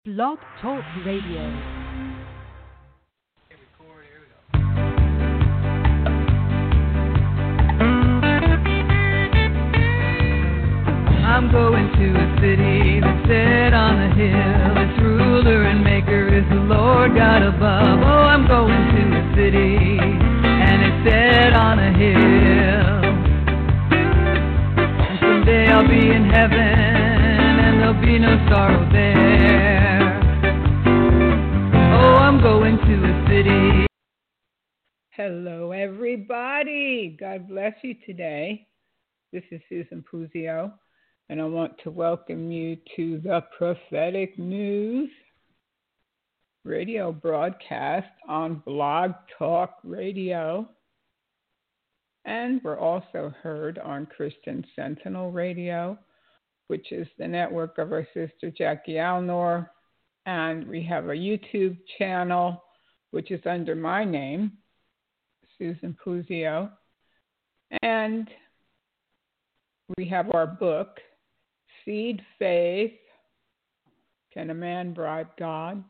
Blog Talk Radio. I'm going to a city that's set on a hill. Its ruler and maker is the Lord God above. Oh, I'm going to a city and it's set on a hill. And someday I'll be in heaven and there'll be no sorrow there. Oh, I'm going to a city. Hello, everybody. God bless you today. This is Susan Puzio. And I want to welcome you to the Prophetic News radio broadcast on Blog Talk Radio. And we're also heard on Christian Sentinel Radio, which is the network of our sister Jackie Alnor. And we have a YouTube channel, which is under my name, Susan Puzio. And we have our book, Seed Faith, Can a Man Bribe God?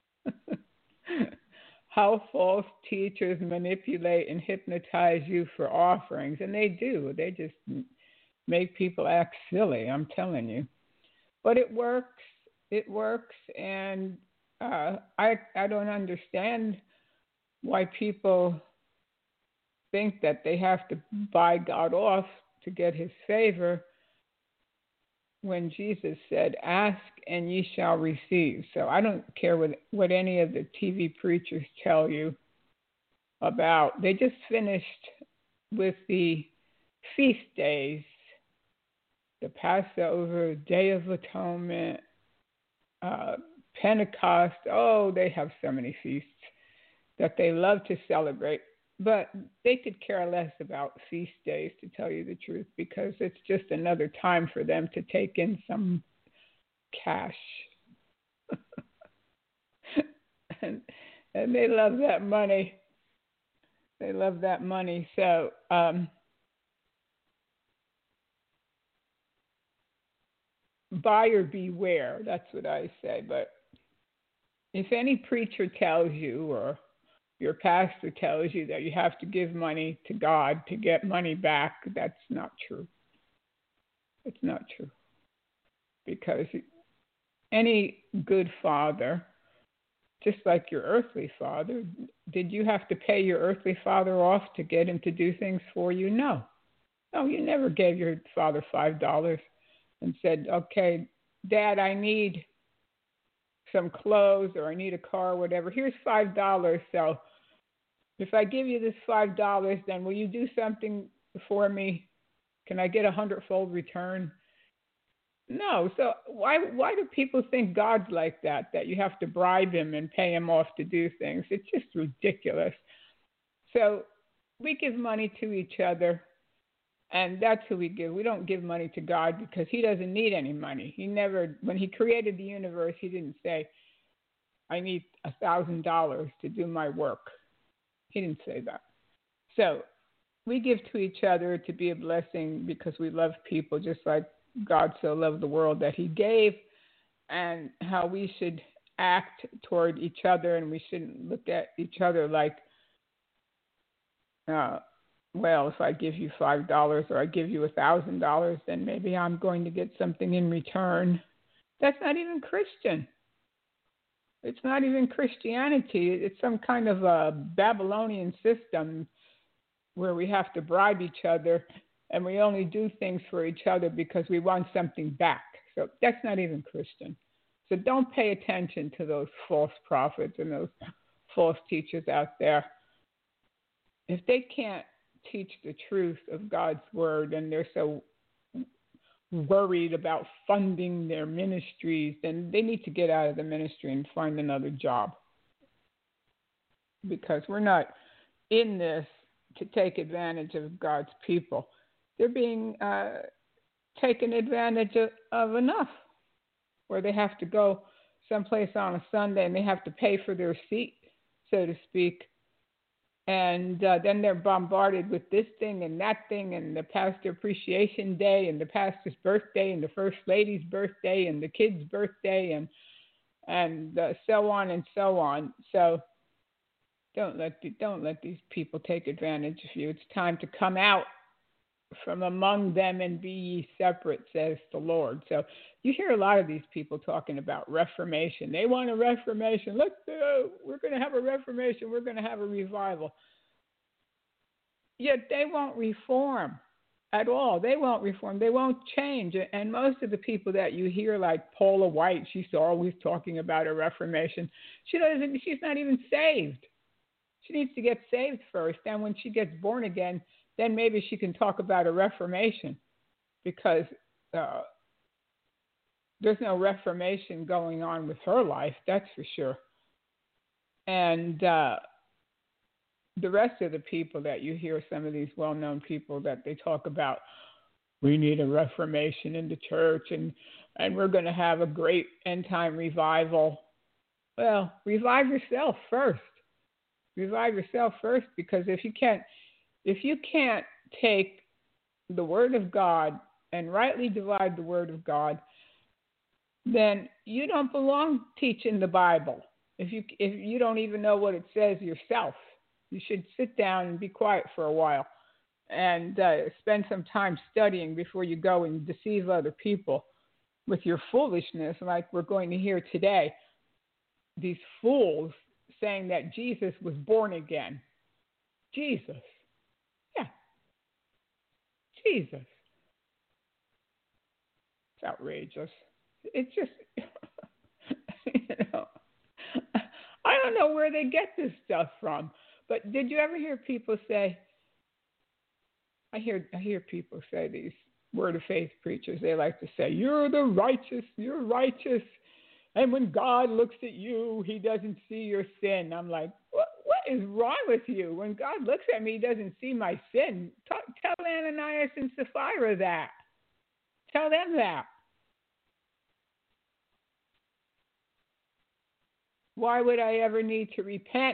How false teachers manipulate and hypnotize you for offerings. And they do. They just make people act silly, I'm telling you. But it works. It works. And I don't understand why people think that they have to buy God off to get his favor, when Jesus said, ask and ye shall receive. So I don't care what any of the TV preachers tell you about. They just finished with the feast days, the Passover, Day of Atonement, Pentecost. Oh, they have so many feasts that they love to celebrate. But they could care less about feast days, to tell you the truth, because it's just another time for them to take in some cash. and they love that money. They love that money. So buyer beware, that's what I say. But if any preacher tells you, or your pastor tells you, that you have to give money to God to get money back, that's not true. It's not true. Because any good father, just like your earthly father, did you have to pay your earthly father off to get him to do things for you? No. No, you never gave your father $5 and said, okay, Dad, I need some clothes, or I need a car, or whatever. Here's $5. So if I give you this $5, then will you do something for me? Can I get 100-fold return? No. So why do people think God's like that you have to bribe him and pay him off to do things? It's just ridiculous. So we give money to each other, and that's who we give. We don't give money to God because he doesn't need any money. He never, when he created the universe, he didn't say, I need $1,000 to do my work. He didn't say that. So we give to each other to be a blessing because we love people, just like God so loved the world that he gave, and how we should act toward each other, and we shouldn't look at each other like, well, if I give you $5 or I give you $1,000, then maybe I'm going to get something in return. That's not even Christian. It's not even Christianity. It's some kind of a Babylonian system where we have to bribe each other, and we only do things for each other because we want something back. So that's not even Christian. So don't pay attention to those false prophets and those false teachers out there. If they can't teach the truth of God's word, and they're so worried about funding their ministries, then they need to get out of the ministry and find another job. Because we're not in this to take advantage of God's people. They're being taken advantage of enough, where they have to go someplace on a Sunday and they have to pay for their seat, so to speak. And then they're bombarded with this thing and that thing, and the Pastor Appreciation Day, and the pastor's birthday, and the First Lady's birthday, and the kid's birthday, and and so on and so on. So don't let these people take advantage of you. It's time to come out from among them and be ye separate, says the Lord. So you hear a lot of these people talking about reformation. They want a reformation. We're going to have a reformation. We're going to have a revival. Yet they won't reform at all. They won't reform. They won't change. And most of the people that you hear, like Paula White, she's always talking about a reformation. She's not even saved. She needs to get saved first. And when she gets born again, then maybe she can talk about a reformation, because there's no reformation going on with her life, that's for sure. And the rest of the people that you hear, some of these well-known people that they talk about, we need a reformation in the church, and we're going to have a great end-time revival. Well, revive yourself first. Revive yourself first, because if you can't take the Word of God and rightly divide the Word of God, then you don't belong teaching the Bible. If you don't even know what it says yourself, you should sit down and be quiet for a while and spend some time studying before you go and deceive other people with your foolishness, like we're going to hear today. These fools saying that Jesus was born again. Jesus. Yeah. Jesus. It's outrageous. It's just, I don't know where they get this stuff from. But did you ever hear people say, I hear people say, these Word of Faith preachers, they like to say, you're righteous. And when God looks at you, he doesn't see your sin. I'm like, what is wrong with you? When God looks at me, he doesn't see my sin. Tell Ananias and Sapphira that. Tell them that. Why would I ever need to repent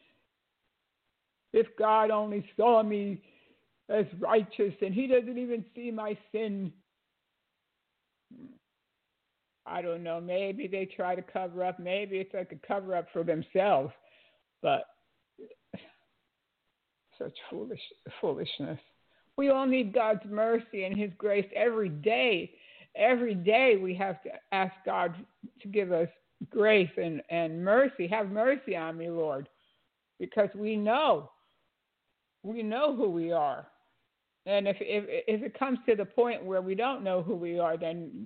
if God only saw me as righteous and he doesn't even see my sin? I don't know. Maybe they try to cover up. Maybe it's like a cover up for themselves. But such foolishness. We all need God's mercy and his grace every day. Every day we have to ask God to give us grace and mercy. Have mercy on me, Lord, because we know who we are. And if it comes to the point where we don't know who we are, then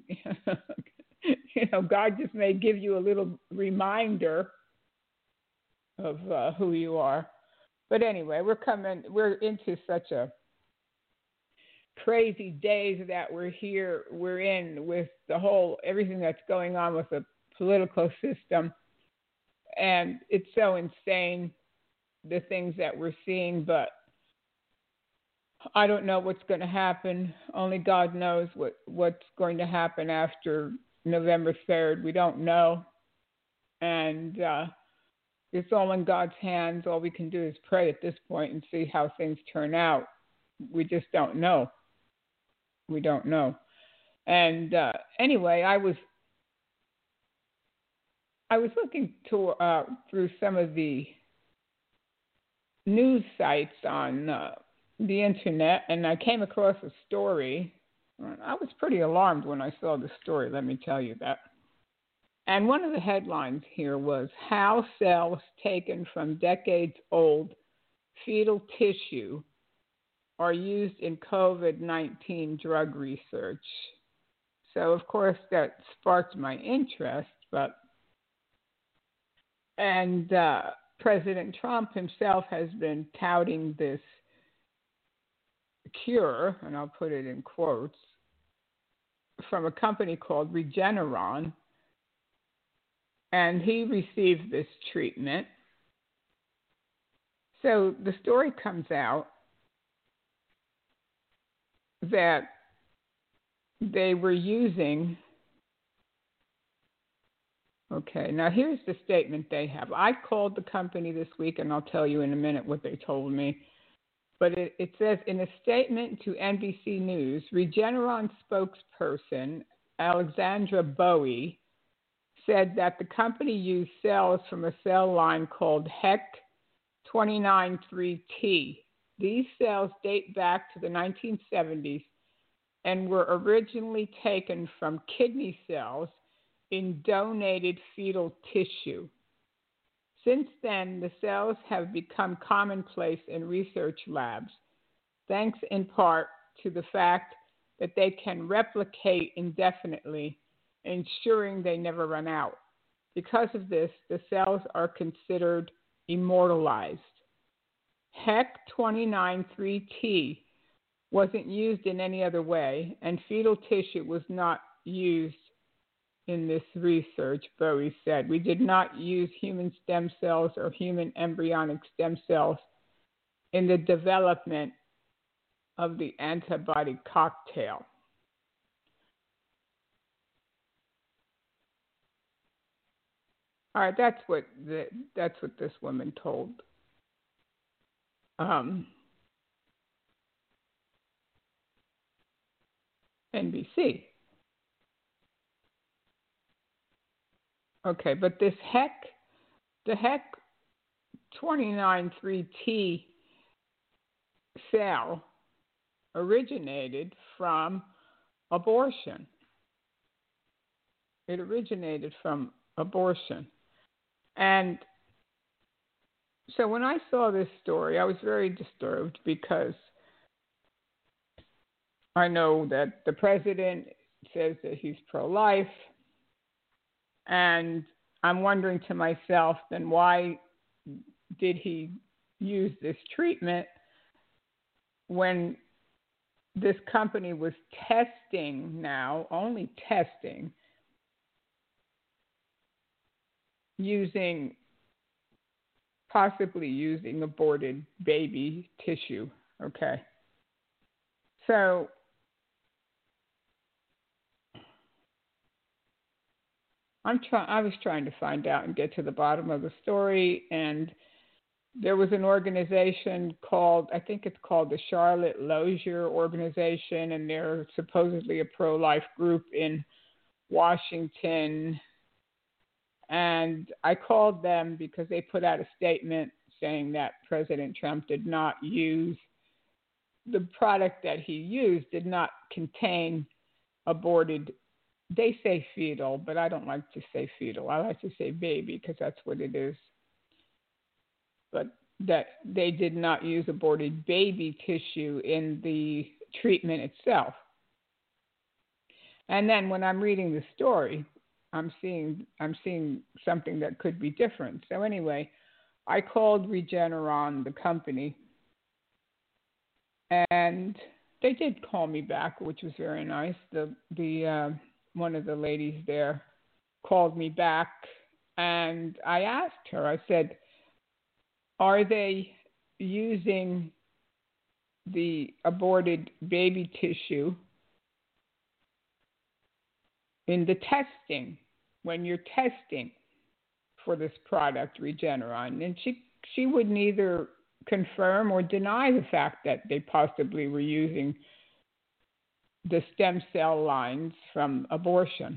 God just may give you a little reminder of who you are. But anyway, we're into such a crazy days that we're in with everything that's going on with the political system. And it's so insane, the things that we're seeing, but I don't know what's going to happen. Only God knows what's going to happen after November 3rd. We don't know. And it's all in God's hands. All we can do is pray at this point and see how things turn out. We just don't know. We don't know. And anyway, I was looking through some of the news sites on the internet, and I came across a story. I was pretty alarmed when I saw the story, let me tell you that. And one of the headlines here was, how cells taken from decades-old fetal tissue are used in COVID-19 drug research. So, of course, that sparked my interest, and President Trump himself has been touting this cure, and I'll put it in quotes, from a company called Regeneron, and he received this treatment. So the story comes out that they were using, okay, now here's the statement they have. I called the company this week, and I'll tell you in a minute what they told me. But it says, in a statement to NBC News, Regeneron spokesperson Alexandra Bowie said that the company used cells from a cell line called HEC 293T. These cells date back to the 1970s and were originally taken from kidney cells in donated fetal tissue. Since then, the cells have become commonplace in research labs, thanks in part to the fact that they can replicate indefinitely, ensuring they never run out. Because of this, the cells are considered immortalized. HEC 293T wasn't used in any other way, and fetal tissue was not used in this research, Bowie said. We did not use human stem cells or human embryonic stem cells in the development of the antibody cocktail. All right, that's what this woman told NBC. Okay, but the HEC 293T cell originated from abortion. It originated from abortion. And so when I saw this story, I was very disturbed because I know that the president says that he's pro-life. And I'm wondering to myself, then why did he use this treatment when this company was only testing, possibly using aborted baby tissue, okay? So I was trying to find out and get to the bottom of the story, and there was an organization I think it's called the Charlotte Lozier Organization, and they're supposedly a pro-life group in Washington. And I called them because they put out a statement saying that President Trump did not use the product that he used did not contain aborted. They say fetal, but I don't like to say fetal. I like to say baby because that's what it is. But that they did not use aborted baby tissue in the treatment itself. And then when I'm reading the story, I'm seeing something that could be different. So anyway, I called Regeneron, the company, and they did call me back, which was very nice. The one of the ladies there called me back, and I asked her, I said, are they using the aborted baby tissue in the testing, when you're testing for this product, Regeneron? And she would neither confirm or deny the fact that they possibly were using the stem cell lines from abortion.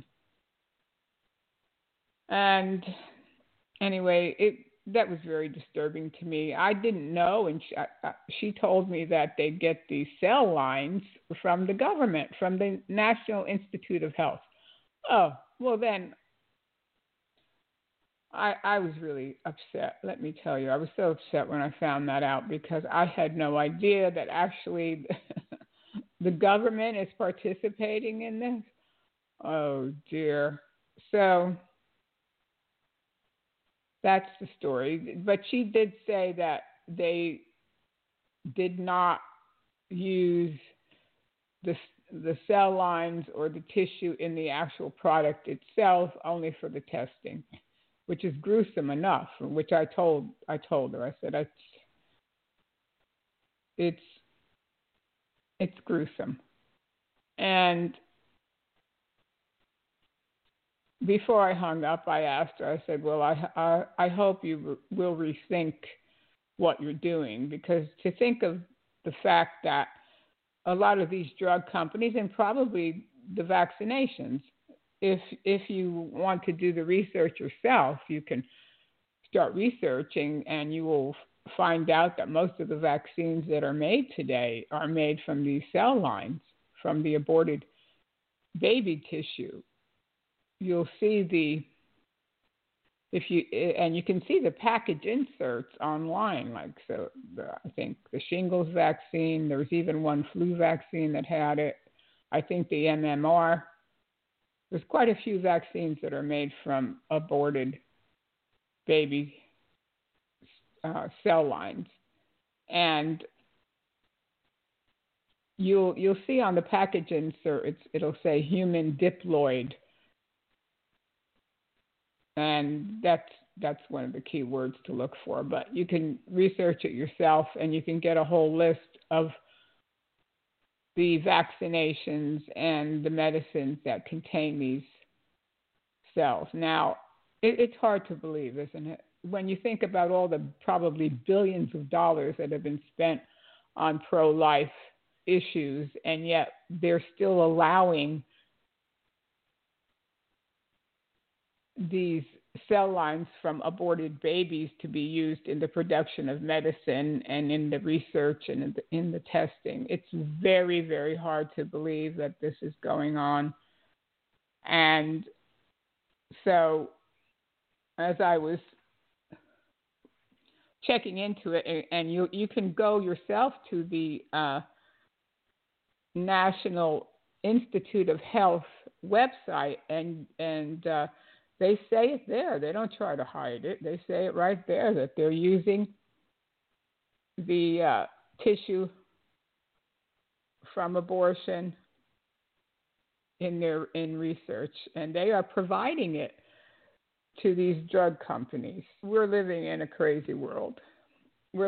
And anyway, that was very disturbing to me. I didn't know, and she told me that they get these cell lines from the government, from the National Institute of Health. Oh, well then, I was really upset, let me tell you. I was so upset when I found that out because I had no idea that actually the government is participating in this. Oh, dear. So that's the story. But she did say that they did not use the cell lines or the tissue in the actual product itself, only for the testing, which is gruesome enough. Which I told her. I said it's gruesome. And before I hung up, I asked her. I said, "Well, I hope you will rethink what you're doing, because to think of the fact that a lot of these drug companies and probably the vaccinations, if you want to do the research yourself, you can start researching, and you will find out that most of the vaccines that are made today are made from these cell lines, from the aborted baby tissue. You'll see you can see the package inserts online, like I think the shingles vaccine, there was even one flu vaccine that had it. I think the MMR. There's quite a few vaccines that are made from aborted baby cell lines, and you'll see on the package insert it'll say human diploid, and that's one of the key words to look for. But you can research it yourself, and you can get a whole list of the vaccinations and the medicines that contain these cells. Now, it's hard to believe, isn't it? When you think about all the probably billions of dollars that have been spent on pro-life issues, and yet they're still allowing these cell lines from aborted babies to be used in the production of medicine and in the research and in the testing. It's very, very hard to believe that this is going on. And so as I was checking into it, and you can go yourself to the National Institute of Health website, and they say it there. They don't try to hide it. They say it right there that they're using the tissue from abortion in research, and they are providing it to these drug companies. We're living in a crazy world. For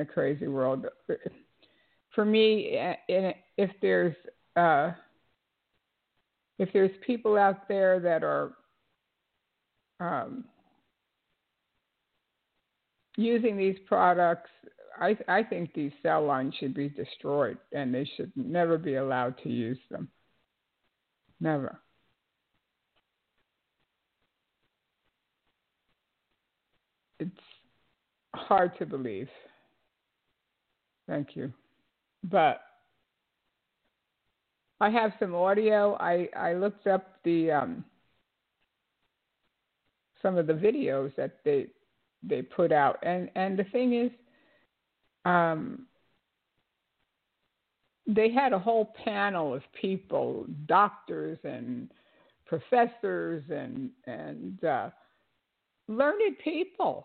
me, if there's people out there that are using these products, I think these cell lines should be destroyed, and they should never be allowed to use them. Never. It's hard to believe. Thank you. But I have some audio. I looked up some of the videos that they put out, and the thing is, they had a whole panel of people, doctors and professors and learned people,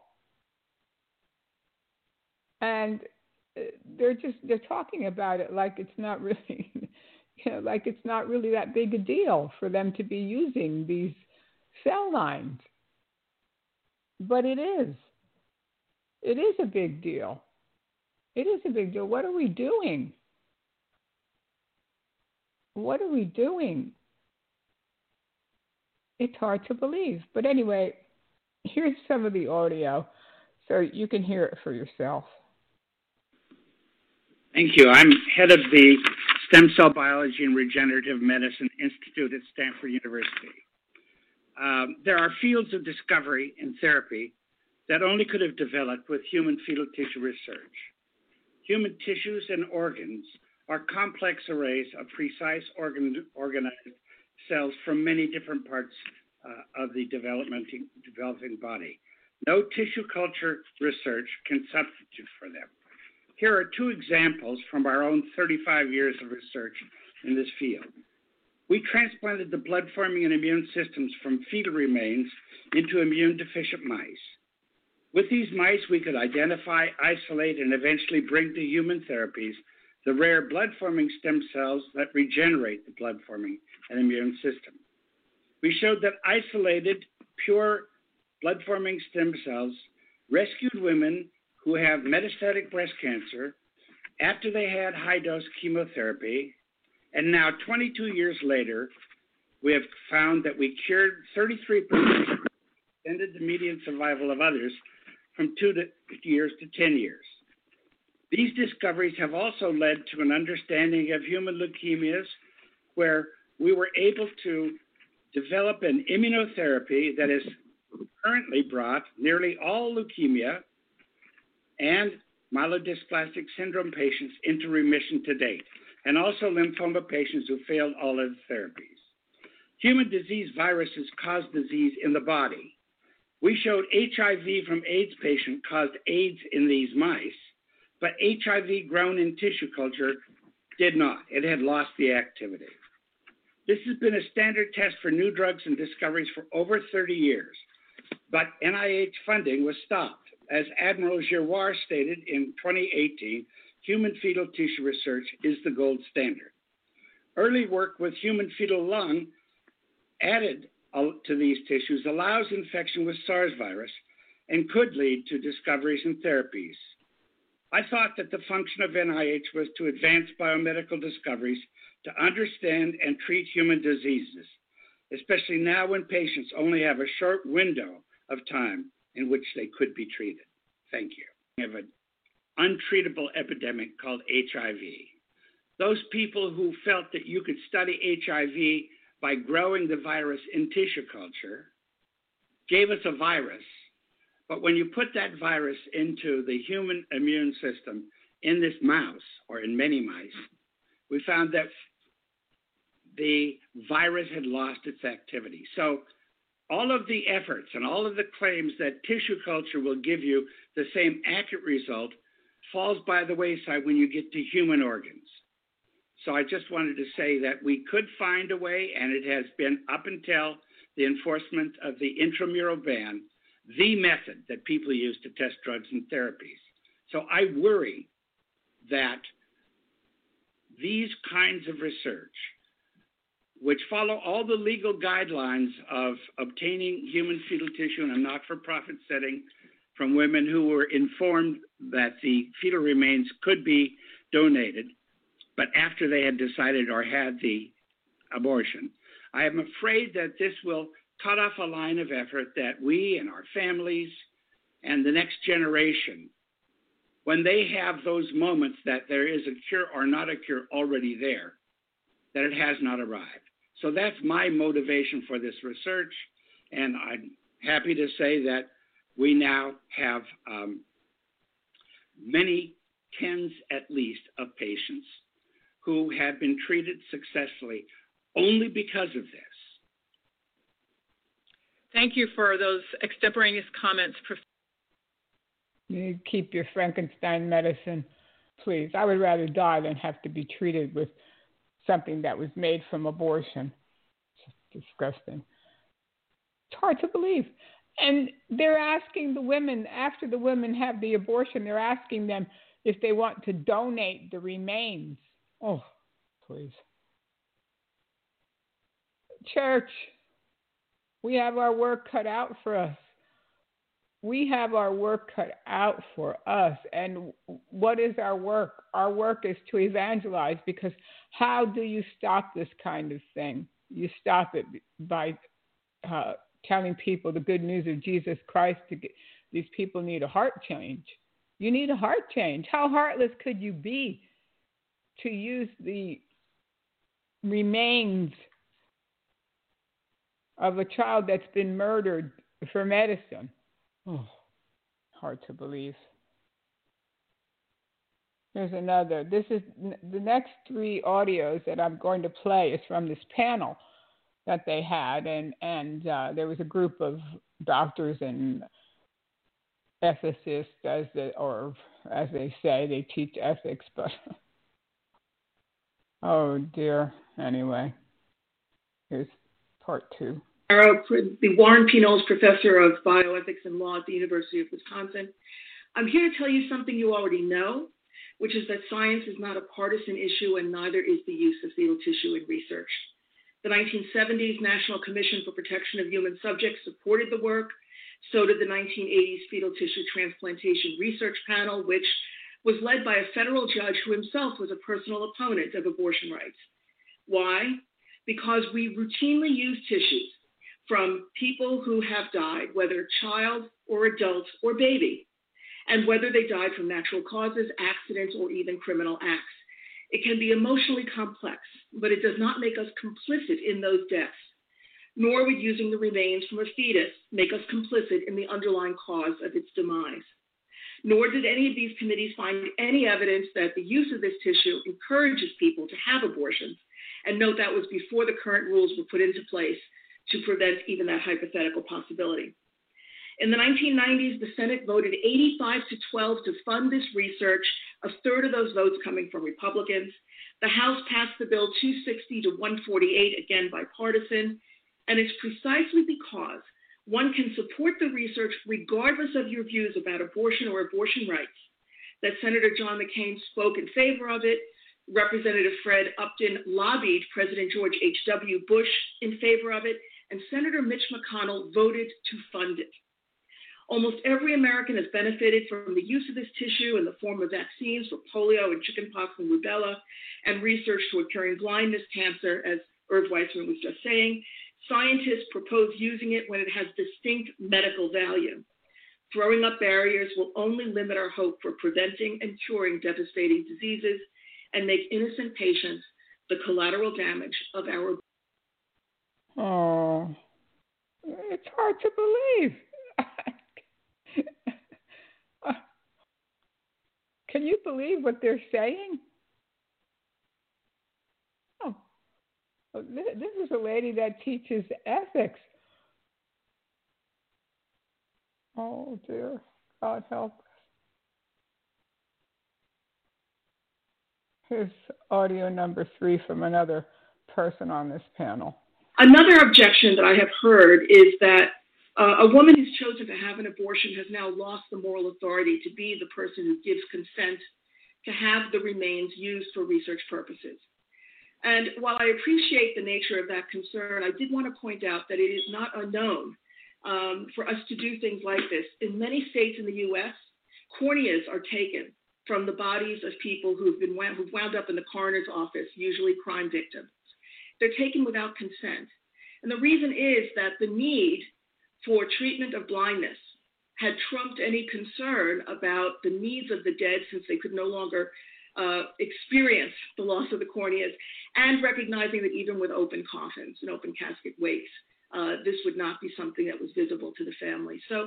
and they're talking about it like it's not really, like it's not really that big a deal for them to be using these cell lines. But it is. It is a big deal. It is a big deal. What are we doing? What are we doing? It's hard to believe. But anyway, here's some of the audio so you can hear it for yourself. Thank you. I'm head of the Stem Cell Biology and Regenerative Medicine Institute at Stanford University. There are fields of discovery in therapy that only could have developed with human fetal tissue research. Human tissues and organs are complex arrays of precise organized cells from many different parts of the developing body. No tissue culture research can substitute for them. Here are two examples from our own 35 years of research in this field. We transplanted the blood-forming and immune systems from fetal remains into immune-deficient mice. With these mice, we could identify, isolate, and eventually bring to human therapies the rare blood-forming stem cells that regenerate the blood-forming and immune system. We showed that isolated, pure blood-forming stem cells rescued women who have metastatic breast cancer after they had high-dose chemotherapy. And now, 22 years later, we have found that we cured 33%, extended the median survival of others from 2 years to 10 years. These discoveries have also led to an understanding of human leukemias, where we were able to develop an immunotherapy that has currently brought nearly all leukemia and myelodysplastic syndrome patients into remission to date, and also lymphoma patients who failed all other therapies. Human disease viruses cause disease in the body. We showed HIV from AIDS patient caused AIDS in these mice, but HIV grown in tissue culture did not. It had lost the activity. This has been a standard test for new drugs and discoveries for over 30 years, but NIH funding was stopped. As Admiral Giroir stated in 2018, human fetal tissue research is the gold standard. Early work with human fetal lung added to these tissues allows infection with SARS virus and could lead to discoveries and therapies. I thought that the function of NIH was to advance biomedical discoveries to understand and treat human diseases, especially now when patients only have a short window of time in which they could be treated. Thank you. We have an untreatable epidemic called HIV. Those people who felt that you could study HIV by growing the virus in tissue culture gave us a virus, but when you put that virus into the human immune system in this mouse, or in many mice, we found that the virus had lost its activity. So all of the efforts and all of the claims that tissue culture will give you the same accurate result falls by the wayside when you get to human organs. So I just wanted to say that we could find a way, and it has been up until the enforcement of the intramural ban, the method that people use to test drugs and therapies. So I worry that these kinds of research, which follow all the legal guidelines of obtaining human fetal tissue in a not-for-profit setting from women who were informed that the fetal remains could be donated, but after they had decided or had the abortion, I am afraid that this will cut off a line of effort that we and our families and the next generation, when they have those moments that there is a cure or not a cure already there, that it has not arrived. So that's my motivation for this research, and I'm happy to say that we now have many tens at least of patients who have been treated successfully only because of this. Thank you for those extemporaneous comments. You keep your Frankenstein medicine, please. I would rather die than have to be treated with something that was made from abortion. It's disgusting. It's hard to believe. And they're asking the women, after the women have the abortion, they're asking them if they want to donate the remains. Oh, please. Church, we have our work cut out for us. We have our work cut out for us. And what is our work? Our work is to evangelize, because how do you stop this kind of thing? You stop it by telling people the good news of Jesus Christ. These people need a heart change. You need a heart change. How heartless could you be to use the remains of a child that's been murdered for medicine? Oh, hard to believe. There's another. This is the next three audios that I'm going to play is from this panel that they had, and there was a group of doctors and ethicists, as they say, they teach ethics, but oh dear. Anyway, here's part two. The Warren P. Knowles Professor of Bioethics and Law at the University of Wisconsin. I'm here to tell you something you already know, which is that science is not a partisan issue, and neither is the use of fetal tissue in research. The 1970s National Commission for Protection of Human Subjects supported the work. So did the 1980s Fetal Tissue Transplantation Research Panel, which was led by a federal judge who himself was a personal opponent of abortion rights. Why? Because we routinely use tissues from people who have died, whether child or adult or baby, and whether they died from natural causes, accidents, or even criminal acts. It can be emotionally complex, but it does not make us complicit in those deaths. nor would using the remains from a fetus make us complicit in the underlying cause of its demise. Nor did any of these committees find any evidence that the use of this tissue encourages people to have abortions, and note that was before the current rules were put into place to prevent even that hypothetical possibility. In the 1990s, the Senate voted 85-12 to fund this research, a third of those votes coming from Republicans. The House passed the bill 260-148, again bipartisan, and it's precisely because one can support the research regardless of your views about abortion or abortion rights that Senator John McCain spoke in favor of it, Representative Fred Upton lobbied President George H.W. Bush in favor of it, and Senator Mitch McConnell voted to fund it. Almost every American has benefited from the use of this tissue in the form of vaccines for polio and chickenpox and rubella, and research toward curing blindness, cancer, as Irv Weissman was just saying. Scientists propose using it when it has distinct medical value. Throwing up barriers will only limit our hope for preventing and curing devastating diseases and make innocent patients the collateral damage of our. Oh, it's hard to believe. Can you believe what they're saying? Oh, this is a lady that teaches ethics. Oh, dear. God help us. Here's audio number 3 from another person on this panel. Another objection that I have heard is that a woman who's chosen to have an abortion has now lost the moral authority to be the person who gives consent to have the remains used for research purposes. And while I appreciate the nature of that concern, I did want to point out that it is not unknown for us to do things like this. In many states in the U.S., corneas are taken from the bodies of people who've wound up in the coroner's office, usually crime victims. They're taken without consent. And the reason is that the need for treatment of blindness had trumped any concern about the needs of the dead, since they could no longer experience the loss of the corneas, and recognizing that even with open coffins and open casket wakes, this would not be something that was visible to the family. So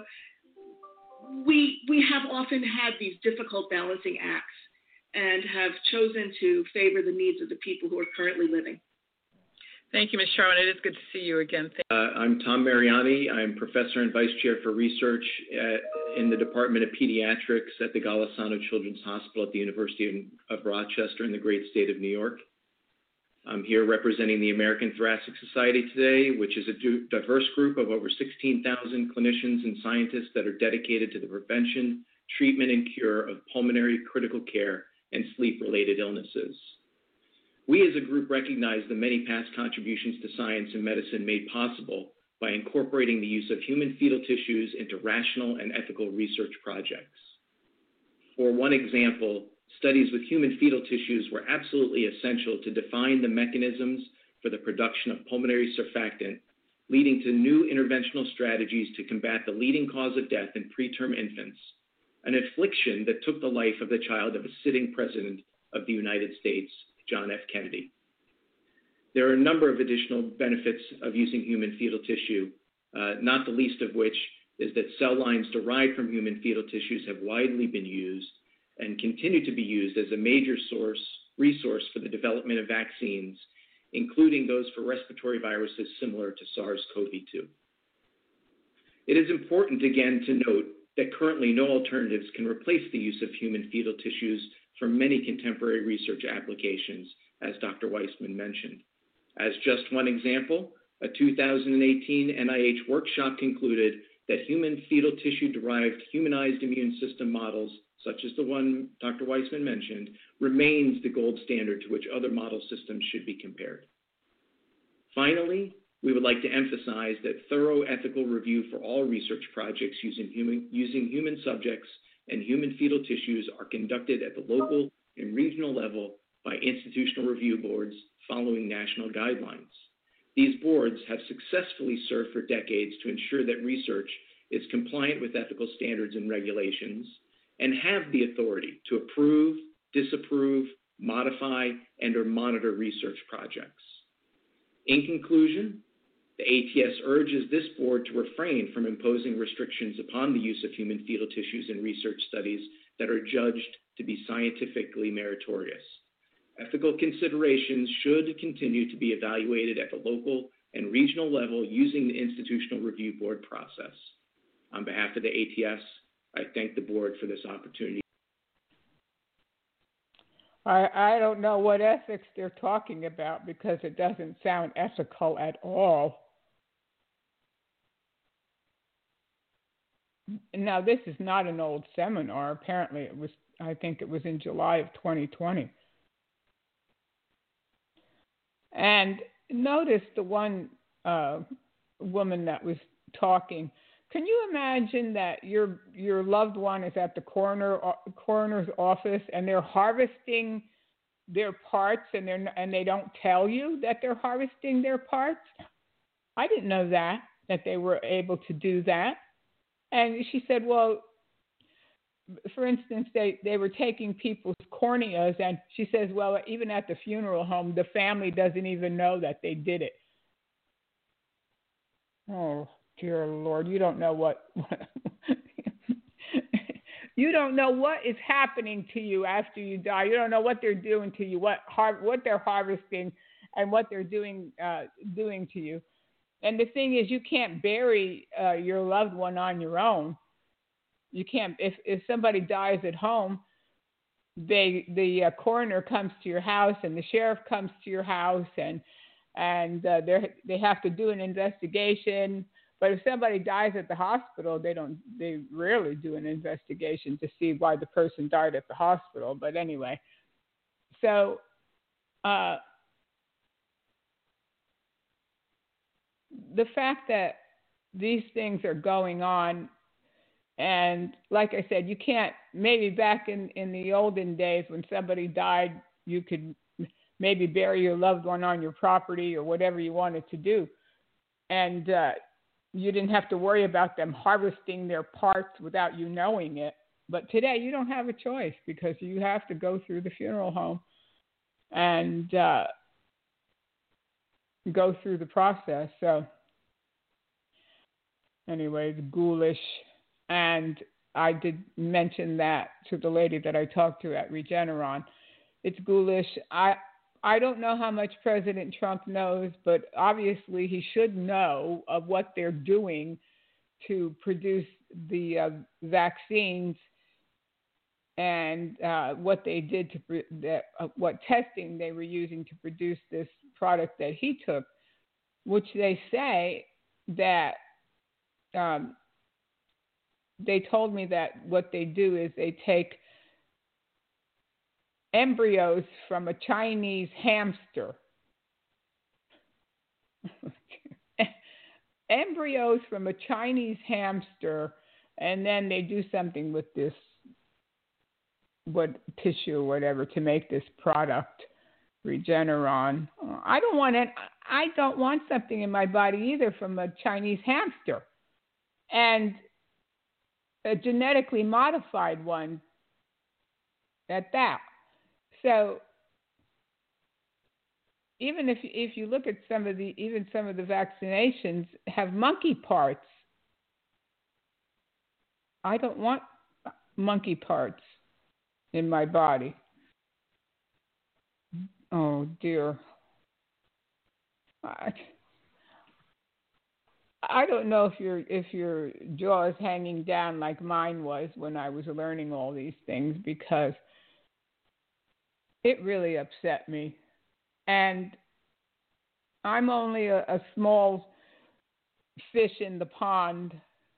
we have often had these difficult balancing acts and have chosen to favor the needs of the people who are currently living. Thank you, Ms. Sharman. It is good to see you again. I'm Tom Mariani. I'm professor and vice chair for research in the Department of Pediatrics at the Golisano Children's Hospital at the University of Rochester in the great state of New York. I'm here representing the American Thoracic Society today, which is a diverse group of over 16,000 clinicians and scientists that are dedicated to the prevention, treatment, and cure of pulmonary critical care and sleep-related illnesses. We as a group recognize the many past contributions to science and medicine made possible by incorporating the use of human fetal tissues into rational and ethical research projects. For one example, studies with human fetal tissues were absolutely essential to define the mechanisms for the production of pulmonary surfactant, leading to new interventional strategies to combat the leading cause of death in preterm infants, an affliction that took the life of the child of a sitting president of the United States, John F. Kennedy. There are a number of additional benefits of using human fetal tissue, not the least of which is that cell lines derived from human fetal tissues have widely been used and continue to be used as a major resource for the development of vaccines, including those for respiratory viruses similar to SARS-CoV-2. It is important, again, to note that currently no alternatives can replace the use of human fetal tissues for many contemporary research applications, as Dr. Weissman mentioned. As just one example, a 2018 NIH workshop concluded that human fetal tissue-derived humanized immune system models, such as the one Dr. Weissman mentioned, remains the gold standard to which other model systems should be compared. Finally, we would like to emphasize that thorough ethical review for all research projects using human subjects and human fetal tissues are conducted at the local and regional level by institutional review boards following national guidelines. These boards have successfully served for decades to ensure that research is compliant with ethical standards and regulations and have the authority to approve, disapprove, modify, and/or monitor research projects. In conclusion, The ATS urges this board to refrain from imposing restrictions upon the use of human fetal tissues in research studies that are judged to be scientifically meritorious. Ethical considerations should continue to be evaluated at the local and regional level using the institutional review board process. On behalf of the ATS, I thank the board for this opportunity. I don't know what ethics they're talking about because it doesn't sound ethical at all. Now, this is not an old seminar. Apparently, I think it was in July of 2020. And notice the one woman that was talking. Can you imagine that your loved one is at the coroner's office and they're harvesting their parts and they don't tell you that they're harvesting their parts? I didn't know that they were able to do that. And she said, well, for instance, they were taking people's corneas, and she says, well, even at the funeral home, the family doesn't even know that they did it. Oh, dear Lord, you don't know what you don't know what is happening to you after you die. You don't know what they're doing to you, what they're harvesting, and what they're doing to you. And the thing is, you can't bury your loved one on your own. You can't. If somebody dies at home, the coroner comes to your house and the sheriff comes to your house and they have to do an investigation. But if somebody dies at the hospital, they rarely do an investigation to see why the person died at the hospital. But anyway, so the fact that these things are going on, and like I said, you can't, maybe back in the olden days when somebody died, you could maybe bury your loved one on your property or whatever you wanted to do. And you didn't have to worry about them harvesting their parts without you knowing it. But today you don't have a choice because you have to go through the funeral home and go through the process. So anyway, it's ghoulish. And I did mention that to the lady that I talked to at Regeneron. It's ghoulish. I don't know how much President Trump knows, but obviously he should know of what they're doing to produce the vaccines and what they did what testing they were using to produce this product that he took, which they say that they told me that what they do is they take embryos from a Chinese hamster. Embryos from a Chinese hamster, and then they do something with this tissue or whatever to make this product, Regeneron. I don't want something in my body either from a Chinese hamster, and a genetically modified one at that. So even if you look at some of the vaccinations have monkey parts. I don't want monkey parts in my body. Oh dear. I don't know if your jaw is hanging down like mine was when I was learning all these things, because it really upset me. And I'm only a small fish in the pond.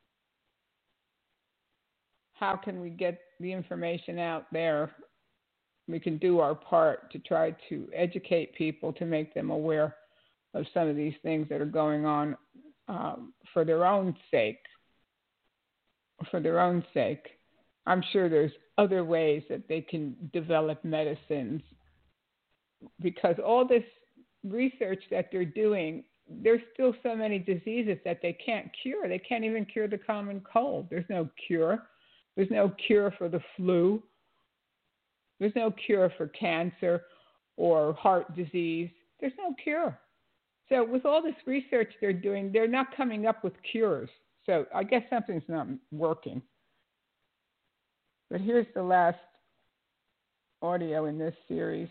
How can we get the information out there? We can do our part to try to educate people, to make them aware of some of these things that are going on for their own sake. For their own sake. I'm sure there's other ways that they can develop medicines, because all this research that they're doing, there's still so many diseases that they can't cure. They can't even cure the common cold. There's no cure. There's no cure for the flu. There's no cure for cancer or heart disease. There's no cure. So with all this research they're doing, they're not coming up with cures. So I guess something's not working. But here's the last audio in this series.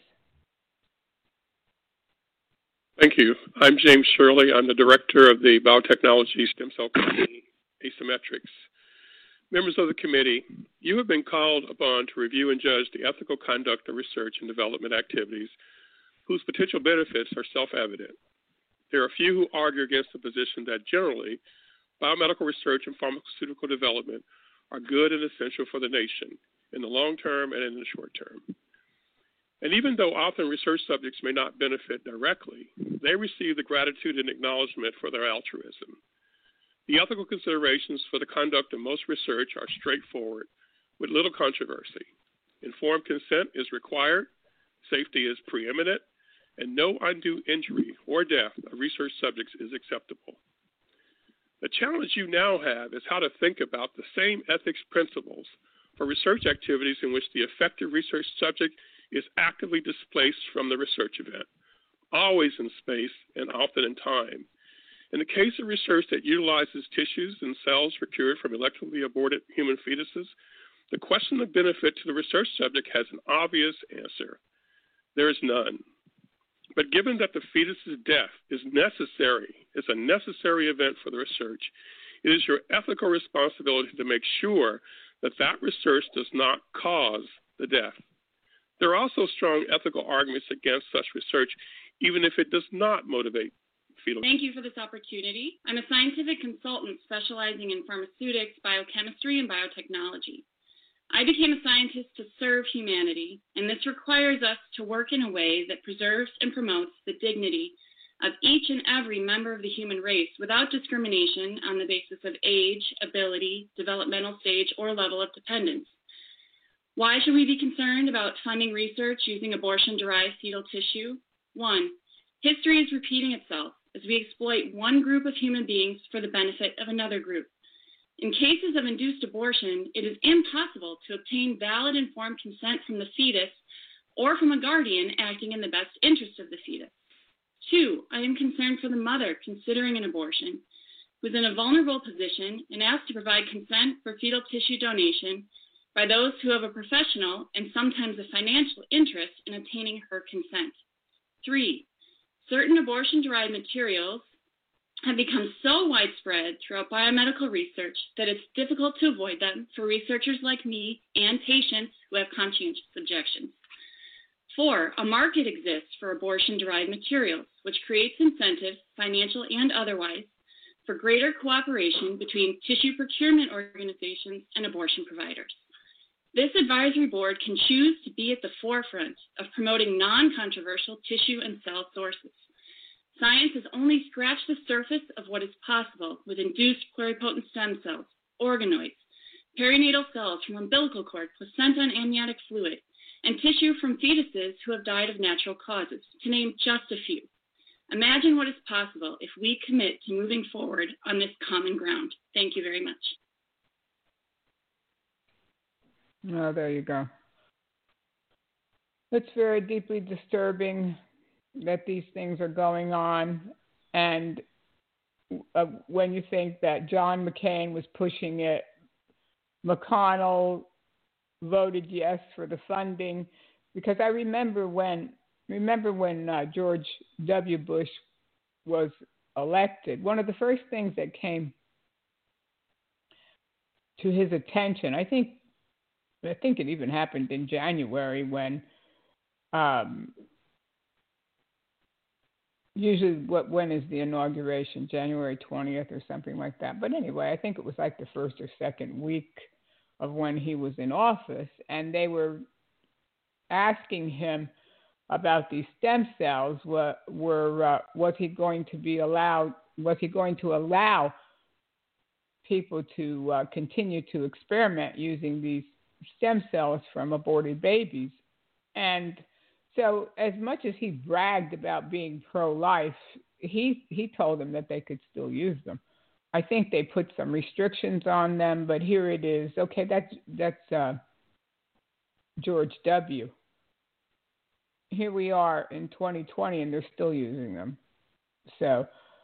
Thank you. I'm James Shirley. I'm the director of the Biotechnology Stem Cell Company, Asymmetrics. Members of the committee, you have been called upon to review and judge the ethical conduct of research and development activities whose potential benefits are self-evident. There are few who argue against the position that generally, biomedical research and pharmaceutical development are good and essential for the nation in the long term and in the short term. And even though often research subjects may not benefit directly, they receive the gratitude and acknowledgement for their altruism. The ethical considerations for the conduct of most research are straightforward, with little controversy. Informed consent is required, safety is preeminent, and no undue injury or death of research subjects is acceptable. The challenge you now have is how to think about the same ethics principles for research activities in which the effective research subject is actively displaced from the research event, always in space and often in time. In the case of research that utilizes tissues and cells procured from electrically aborted human fetuses, the question of benefit to the research subject has an obvious answer. There is none. But given that the fetus's death is necessary, it's a necessary event for the research, it is your ethical responsibility to make sure that that research does not cause the death. There are also strong ethical arguments against such research, even if it does not motivate fetal. Thank you for this opportunity. I'm a scientific consultant specializing in pharmaceutics, biochemistry, and biotechnology. I became a scientist to serve humanity, and this requires us to work in a way that preserves and promotes the dignity of each and every member of the human race without discrimination on the basis of age, ability, developmental stage, or level of dependence. Why should we be concerned about funding research using abortion-derived fetal tissue? 1, history is repeating itself as we exploit one group of human beings for the benefit of another group. In cases of induced abortion, it is impossible to obtain valid informed consent from the fetus or from a guardian acting in the best interest of the fetus. 2, I am concerned for the mother considering an abortion, who is in a vulnerable position and asked to provide consent for fetal tissue donation by those who have a professional and sometimes a financial interest in obtaining her consent. 3, certain abortion-derived materials have become so widespread throughout biomedical research that it's difficult to avoid them for researchers like me and patients who have conscientious objections. 4, a market exists for abortion-derived materials, which creates incentives, financial and otherwise, for greater cooperation between tissue procurement organizations and abortion providers. This advisory board can choose to be at the forefront of promoting non-controversial tissue and cell sources. Science has only scratched the surface of what is possible with induced pluripotent stem cells, organoids, perinatal cells from umbilical cord, placenta, and amniotic fluid, and tissue from fetuses who have died of natural causes, to name just a few. Imagine what is possible if we commit to moving forward on this common ground. Thank you very much. Oh, there you go. It's very deeply disturbing that these things are going on. And when you think that John McCain was pushing it, McConnell voted yes for the funding, because I remember when George W. Bush was elected, one of the first things that came to his attention, I think it even happened in January when usually when is the inauguration? January 20th or something like that. But anyway, I think it was like the first or second week of when he was in office, and they were asking him about these stem cells. Was he going to allow people to continue to experiment using these stem cells from aborted babies? And so as much as he bragged about being pro-life, he told them that they could still use them. I think they put some restrictions on them, but here it is. Okay, that's George W. Here we are in 2020, and they're still using them. So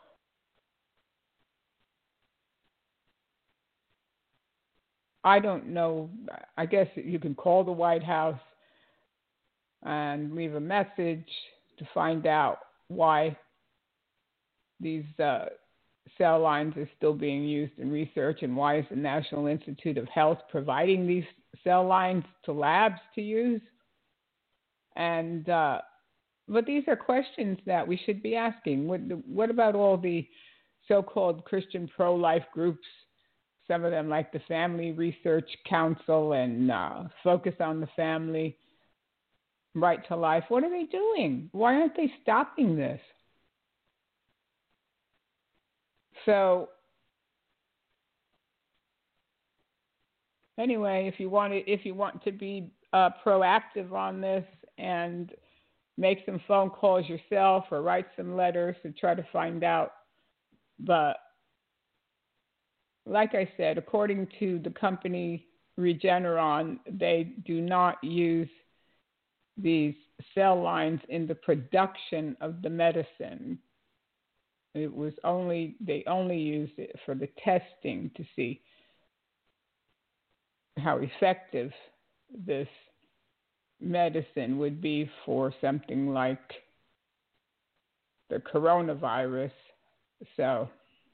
I don't know. I guess you can call the White House and leave a message to find out why these cell lines are still being used in research, and why is the National Institute of Health providing these cell lines to labs to use. And but these are questions that we should be asking. What about all the so-called Christian pro-life groups? Some of them, like the Family Research Council and Focus on the Family, Right to Life. What are they doing? Why aren't they stopping this? So anyway, if you want to be proactive on this and make some phone calls yourself or write some letters to try to find out. But like I said, according to the company Regeneron, they do not use these cell lines in the production of the medicine. They only used it for the testing to see how effective this medicine would be for something like the coronavirus. So,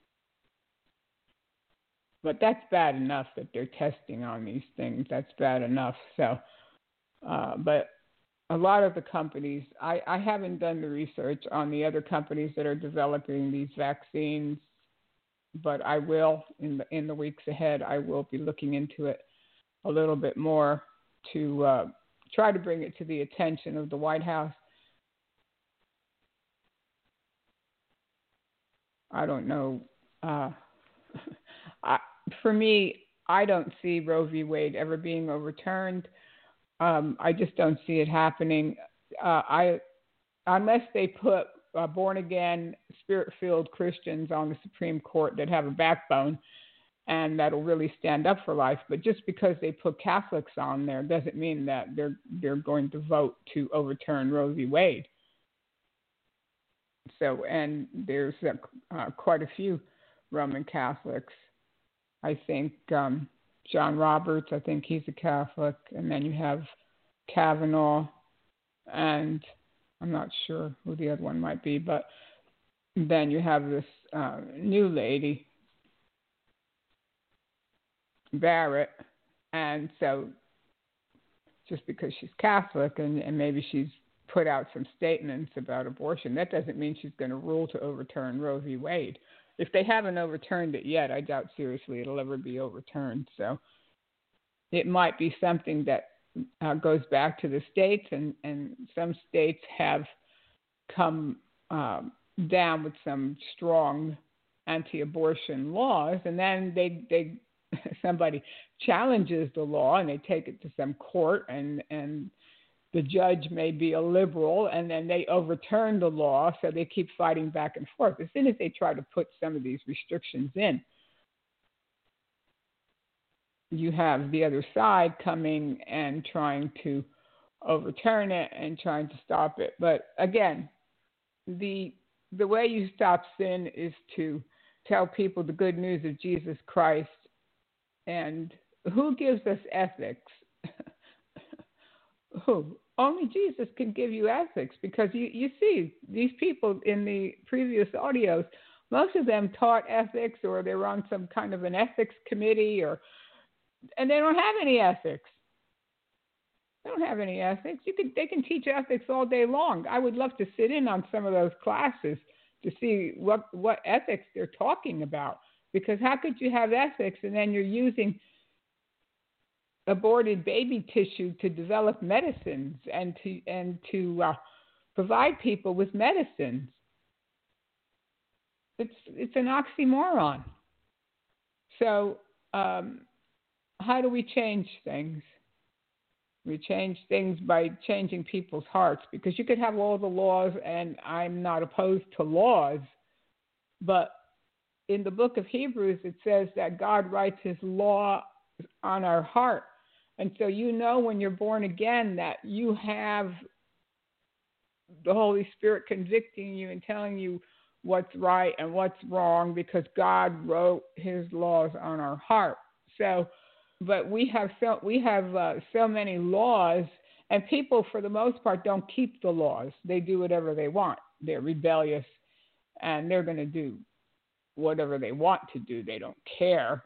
but that's bad enough that they're testing on these things. That's bad enough. So, but a lot of the companies, I haven't done the research on the other companies that are developing these vaccines, but I will in the weeks ahead. I will be looking into it a little bit more to try to bring it to the attention of the White House. I don't know. For me, I don't see Roe v. Wade ever being overturned. I just don't see it happening. Unless they put born-again, spirit-filled Christians on the Supreme Court that have a backbone and that'll really stand up for life. But just because they put Catholics on there doesn't mean that they're going to vote to overturn Roe v. Wade. So, and there's quite a few Roman Catholics. I think John Roberts, I think he's a Catholic, and then you have Kavanaugh, and I'm not sure who the other one might be, but then you have this new lady, Barrett, and so just because she's Catholic and maybe she's put out some statements about abortion, that doesn't mean she's going to rule to overturn Roe v. Wade. If they haven't overturned it yet, I doubt seriously it'll ever be overturned. So it might be something that goes back to the states, and some states have come down with some strong anti-abortion laws, and then they somebody challenges the law and they take it to some court, and the judge may be a liberal, and then they overturn the law, so they keep fighting back and forth. As soon as they try to put some of these restrictions in, you have the other side coming and trying to overturn it and trying to stop it. But again, the way you stop sin is to tell people the good news of Jesus Christ. And who gives us ethics? Who? Only Jesus can give you ethics, because you see these people in the previous audios, most of them taught ethics, or they were on some kind of an ethics committee, and they don't have any ethics. They don't have any ethics. They can teach ethics all day long. I would love to sit in on some of those classes to see what ethics they're talking about, because how could you have ethics and then you're using aborted baby tissue to develop medicines and to provide people with medicines? It's an oxymoron. So how do we change things? We change things by changing people's hearts, because you could have all the laws, and I'm not opposed to laws, but in the book of Hebrews it says that God writes his law on our heart. And so when you're born again that you have the Holy Spirit convicting you and telling you what's right and what's wrong because God wrote His laws on our heart. So, but we have so many laws, and people for the most part don't keep the laws. They do whatever they want. They're rebellious, and they're going to do whatever they want to do. They don't care.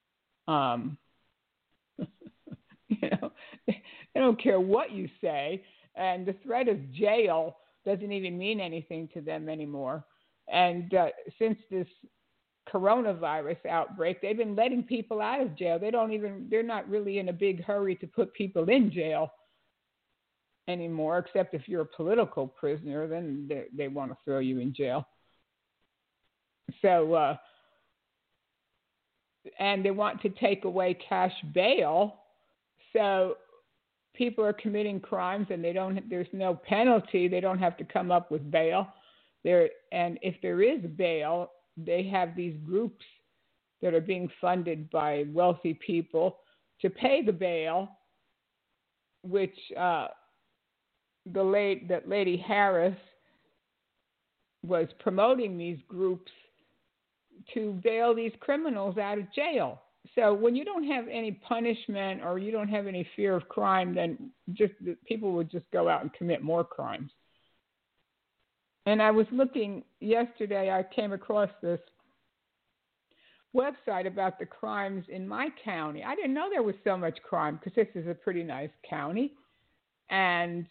They don't care what you say, and the threat of jail doesn't even mean anything to them anymore. And since this coronavirus outbreak, they've been letting people out of jail. They're not really in a big hurry to put people in jail anymore, except if you're a political prisoner, then they want to throw you in jail. So, and they want to take away cash bail. So people are committing crimes and there's no penalty. They don't have to come up with bail. And if there is bail, they have these groups that are being funded by wealthy people to pay the bail, which that Lady Harris was promoting these groups to bail these criminals out of jail. So when you don't have any punishment or you don't have any fear of crime, then people would just go out and commit more crimes. And I was looking yesterday, I came across this website about the crimes in my county. I didn't know there was so much crime because this is a pretty nice county. And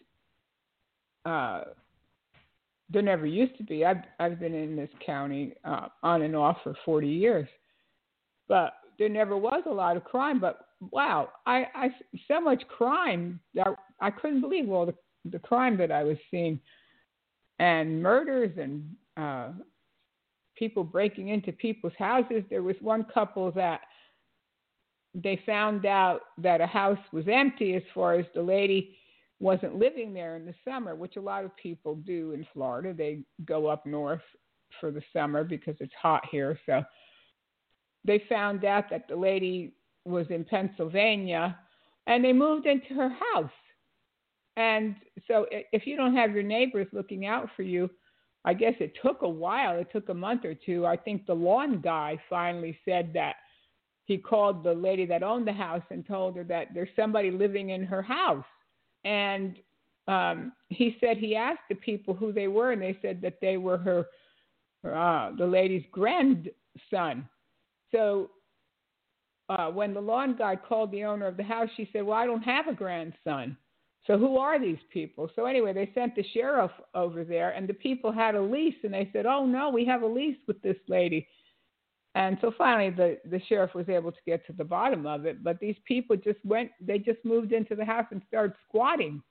there never used to be. I've been in this county on and off for 40 years. But there never was a lot of crime. But, wow, I so much crime that I couldn't believe all the crime that I was seeing. And murders and people breaking into people's houses. There was one couple that they found out that a house was empty as far as the lady wasn't living there in the summer, which a lot of people do in Florida. They go up north for the summer because it's hot here. So they found out that the lady was in Pennsylvania, and they moved into her house. And so if you don't have your neighbors looking out for you, I guess it took a while. It took a month or two. I think the lawn guy finally said that he called the lady that owned the house and told her that there's somebody living in her house. And he said he asked the people who they were, and they said that they were the lady's grandson. So when the lawn guy called the owner of the house, she said, well, I don't have a grandson. So who are these people? So anyway, they sent the sheriff over there, and the people had a lease, and they said, oh, no, we have a lease with this lady. And so finally the sheriff was able to get to the bottom of it. But these people just moved into the house and started squatting.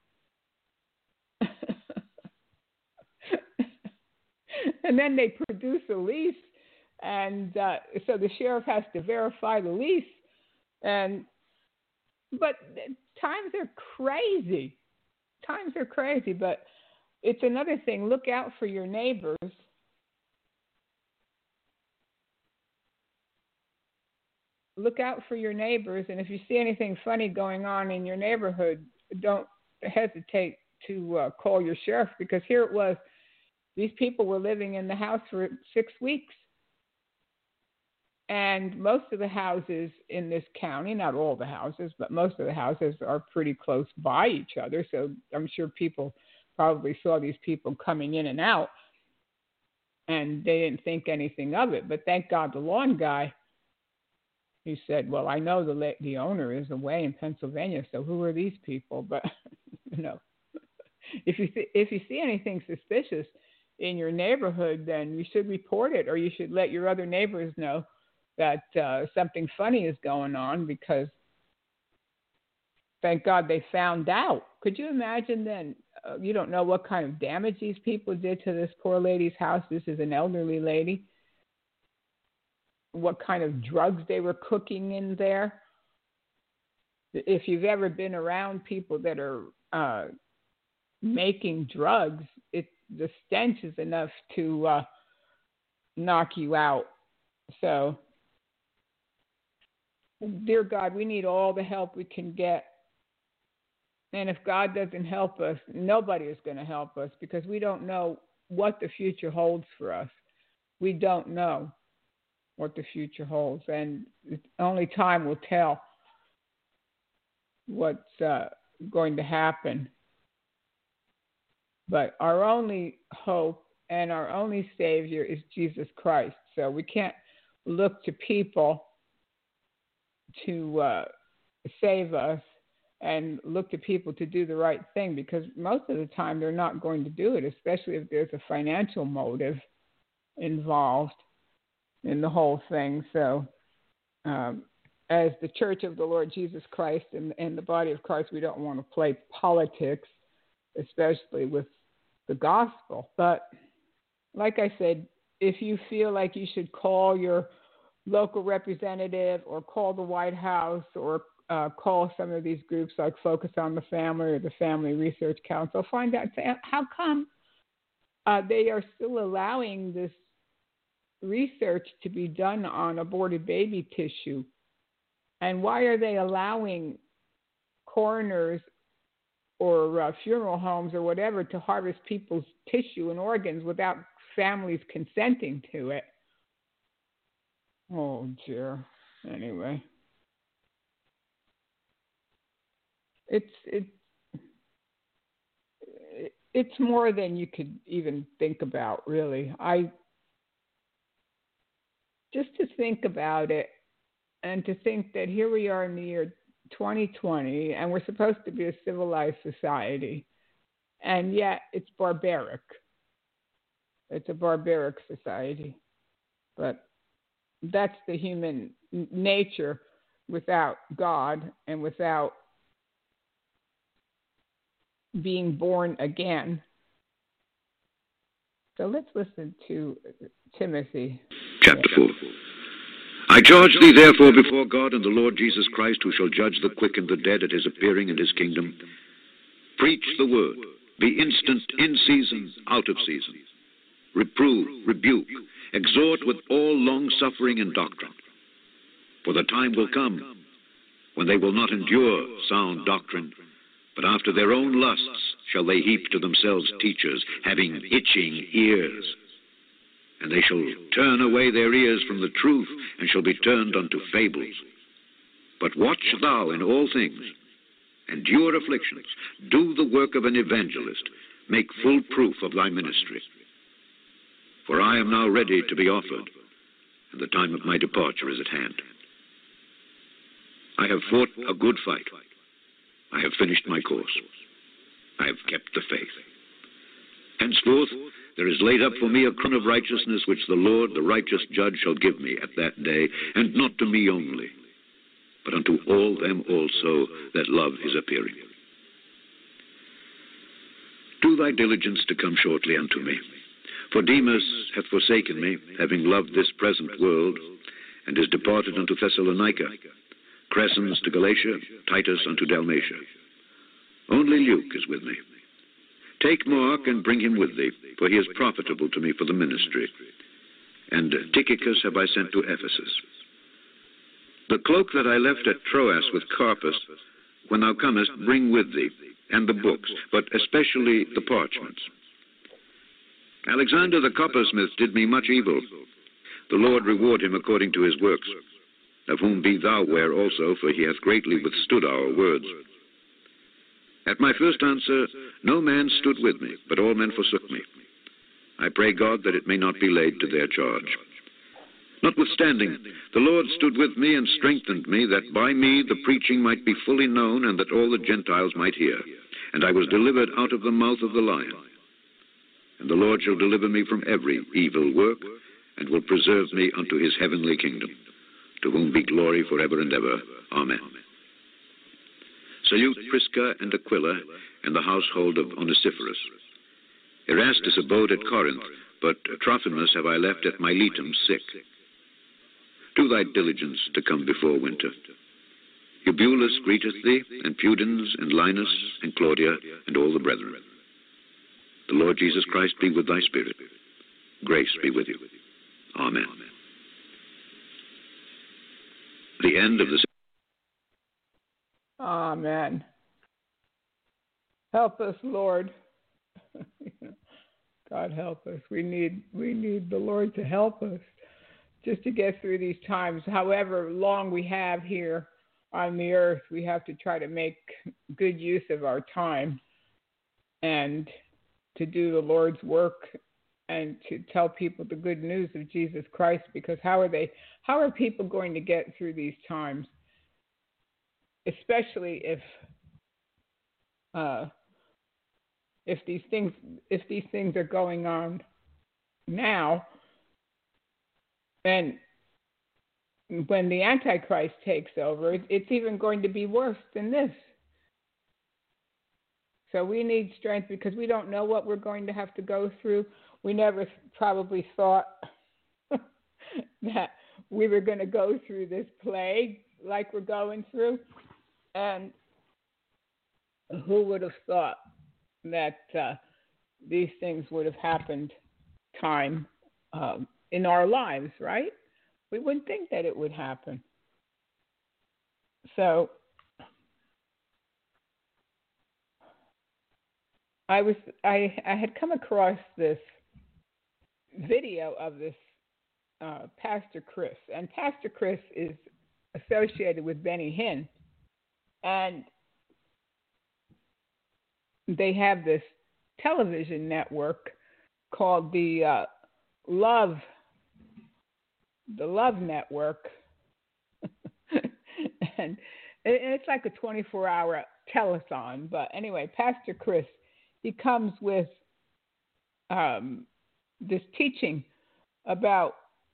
And then they produce a lease, and so the sheriff has to verify the lease. But times are crazy. But it's another thing. Look out for your neighbors. Look out for your neighbors, and if you see anything funny going on in your neighborhood, don't hesitate to call your sheriff, because here it was. These people were living in the house for 6 weeks. And most of the houses in this county, not all the houses, but most of the houses are pretty close by each other. So I'm sure people probably saw these people coming in and out, and they didn't think anything of it. But thank God the lawn guy, he said, well, I know the owner is away in Pennsylvania, so who are these people? But, if you see anything suspicious in your neighborhood, then you should report it, or you should let your other neighbors know that something funny is going on, because thank God they found out. Could you imagine then? You don't know what kind of damage these people did to this poor lady's house. This is an elderly lady. What kind of drugs they were cooking in there. If you've ever been around people that are making drugs, the stench is enough to knock you out. So, dear God, we need all the help we can get. And if God doesn't help us, nobody is going to help us, because we don't know what the future holds for us. we don't know what the future holds, and only time will tell what's going to happen. But our only hope and our only Savior is Jesus Christ. So we can't look to people to save us and look to people to do the right thing, because most of the time they're not going to do it, especially if there's a financial motive involved in the whole thing. So as the Church of the Lord Jesus Christ and the body of Christ, we don't want to play politics, especially with the gospel. But like I said, if you feel like you should call your local representative or call the White House or call some of these groups like Focus on the Family or the Family Research Council, find out how come they are still allowing this research to be done on aborted baby tissue. And why are they allowing coroners or funeral homes or whatever to harvest people's tissue and organs without families consenting to it? Oh, dear. Anyway. It's more than you could even think about, really. Just to think about it, and to think that here we are in the year 2020, and we're supposed to be a civilized society, and yet it's barbaric. It's a barbaric society. But that's the human nature without God and without being born again. So let's listen to Timothy. Chapter 4. I charge thee therefore before God and the Lord Jesus Christ, who shall judge the quick and the dead at his appearing in his kingdom. Preach the word. Be instant in season, out of season. Reprove, rebuke, exhort with all long-suffering and doctrine. For the time will come when they will not endure sound doctrine, but after their own lusts shall they heap to themselves teachers, having itching ears. And they shall turn away their ears from the truth, and shall be turned unto fables. But watch thou in all things, endure afflictions, do the work of an evangelist, make full proof of thy ministry. For I am now ready to be offered, and the time of my departure is at hand. I have fought a good fight. I have finished my course. I have kept the faith. Henceforth, there is laid up for me a crown of righteousness, which the Lord, the righteous judge, shall give me at that day, and not to me only, but unto all them also that love his appearing. Do thy diligence to come shortly unto me. For Demas hath forsaken me, having loved this present world, and is departed unto Thessalonica. Crescens to Galatia, Titus unto Dalmatia. Only Luke is with me. Take Mark and bring him with thee, for he is profitable to me for the ministry. And Tychicus have I sent to Ephesus. The cloak that I left at Troas with Carpus, when thou comest, bring with thee, and the books, but especially the parchments. Alexander the coppersmith did me much evil. The Lord reward him according to his works, of whom be thou ware also, for he hath greatly withstood our words. At my first answer, no man stood with me, but all men forsook me. I pray God that it may not be laid to their charge. Notwithstanding, the Lord stood with me and strengthened me, that by me the preaching might be fully known, and that all the Gentiles might hear. And I was delivered out of the mouth of the lion. And the Lord shall deliver me from every evil work, and will preserve me unto his heavenly kingdom, to whom be glory forever and ever. Amen. Salute Prisca and Aquila and the household of Onesiphorus. Erastus abode at Corinth, but Trophimus have I left at Miletum sick. Do thy diligence to come before winter. Eubulus greeteth thee, and Pudens, and Linus, and Claudia, and all the brethren. The Lord Jesus Christ be with thy spirit. Grace be with you. Amen. The end of the... Amen. Help us, Lord. God help us. We need the Lord to help us just to get through these times. However long we have here on the earth, we have to try to make good use of our time and to do the Lord's work and to tell people the good news of Jesus Christ, because how are people going to get through these times, especially if these things are going on now, and when the Antichrist takes over, it's even going to be worse than this. So we need strength because we don't know what we're going to have to go through. We never probably thought that we were going to go through this plague like we're going through. And who would have thought that these things would have happened in our lives, right? We wouldn't think that it would happen. So I had come across this video of this Pastor Chris, and Pastor Chris is associated with Benny Hinn, and they have this television network called the Love Network, and it's like a 24-hour telethon. But anyway, Pastor Chris, he comes with this teaching about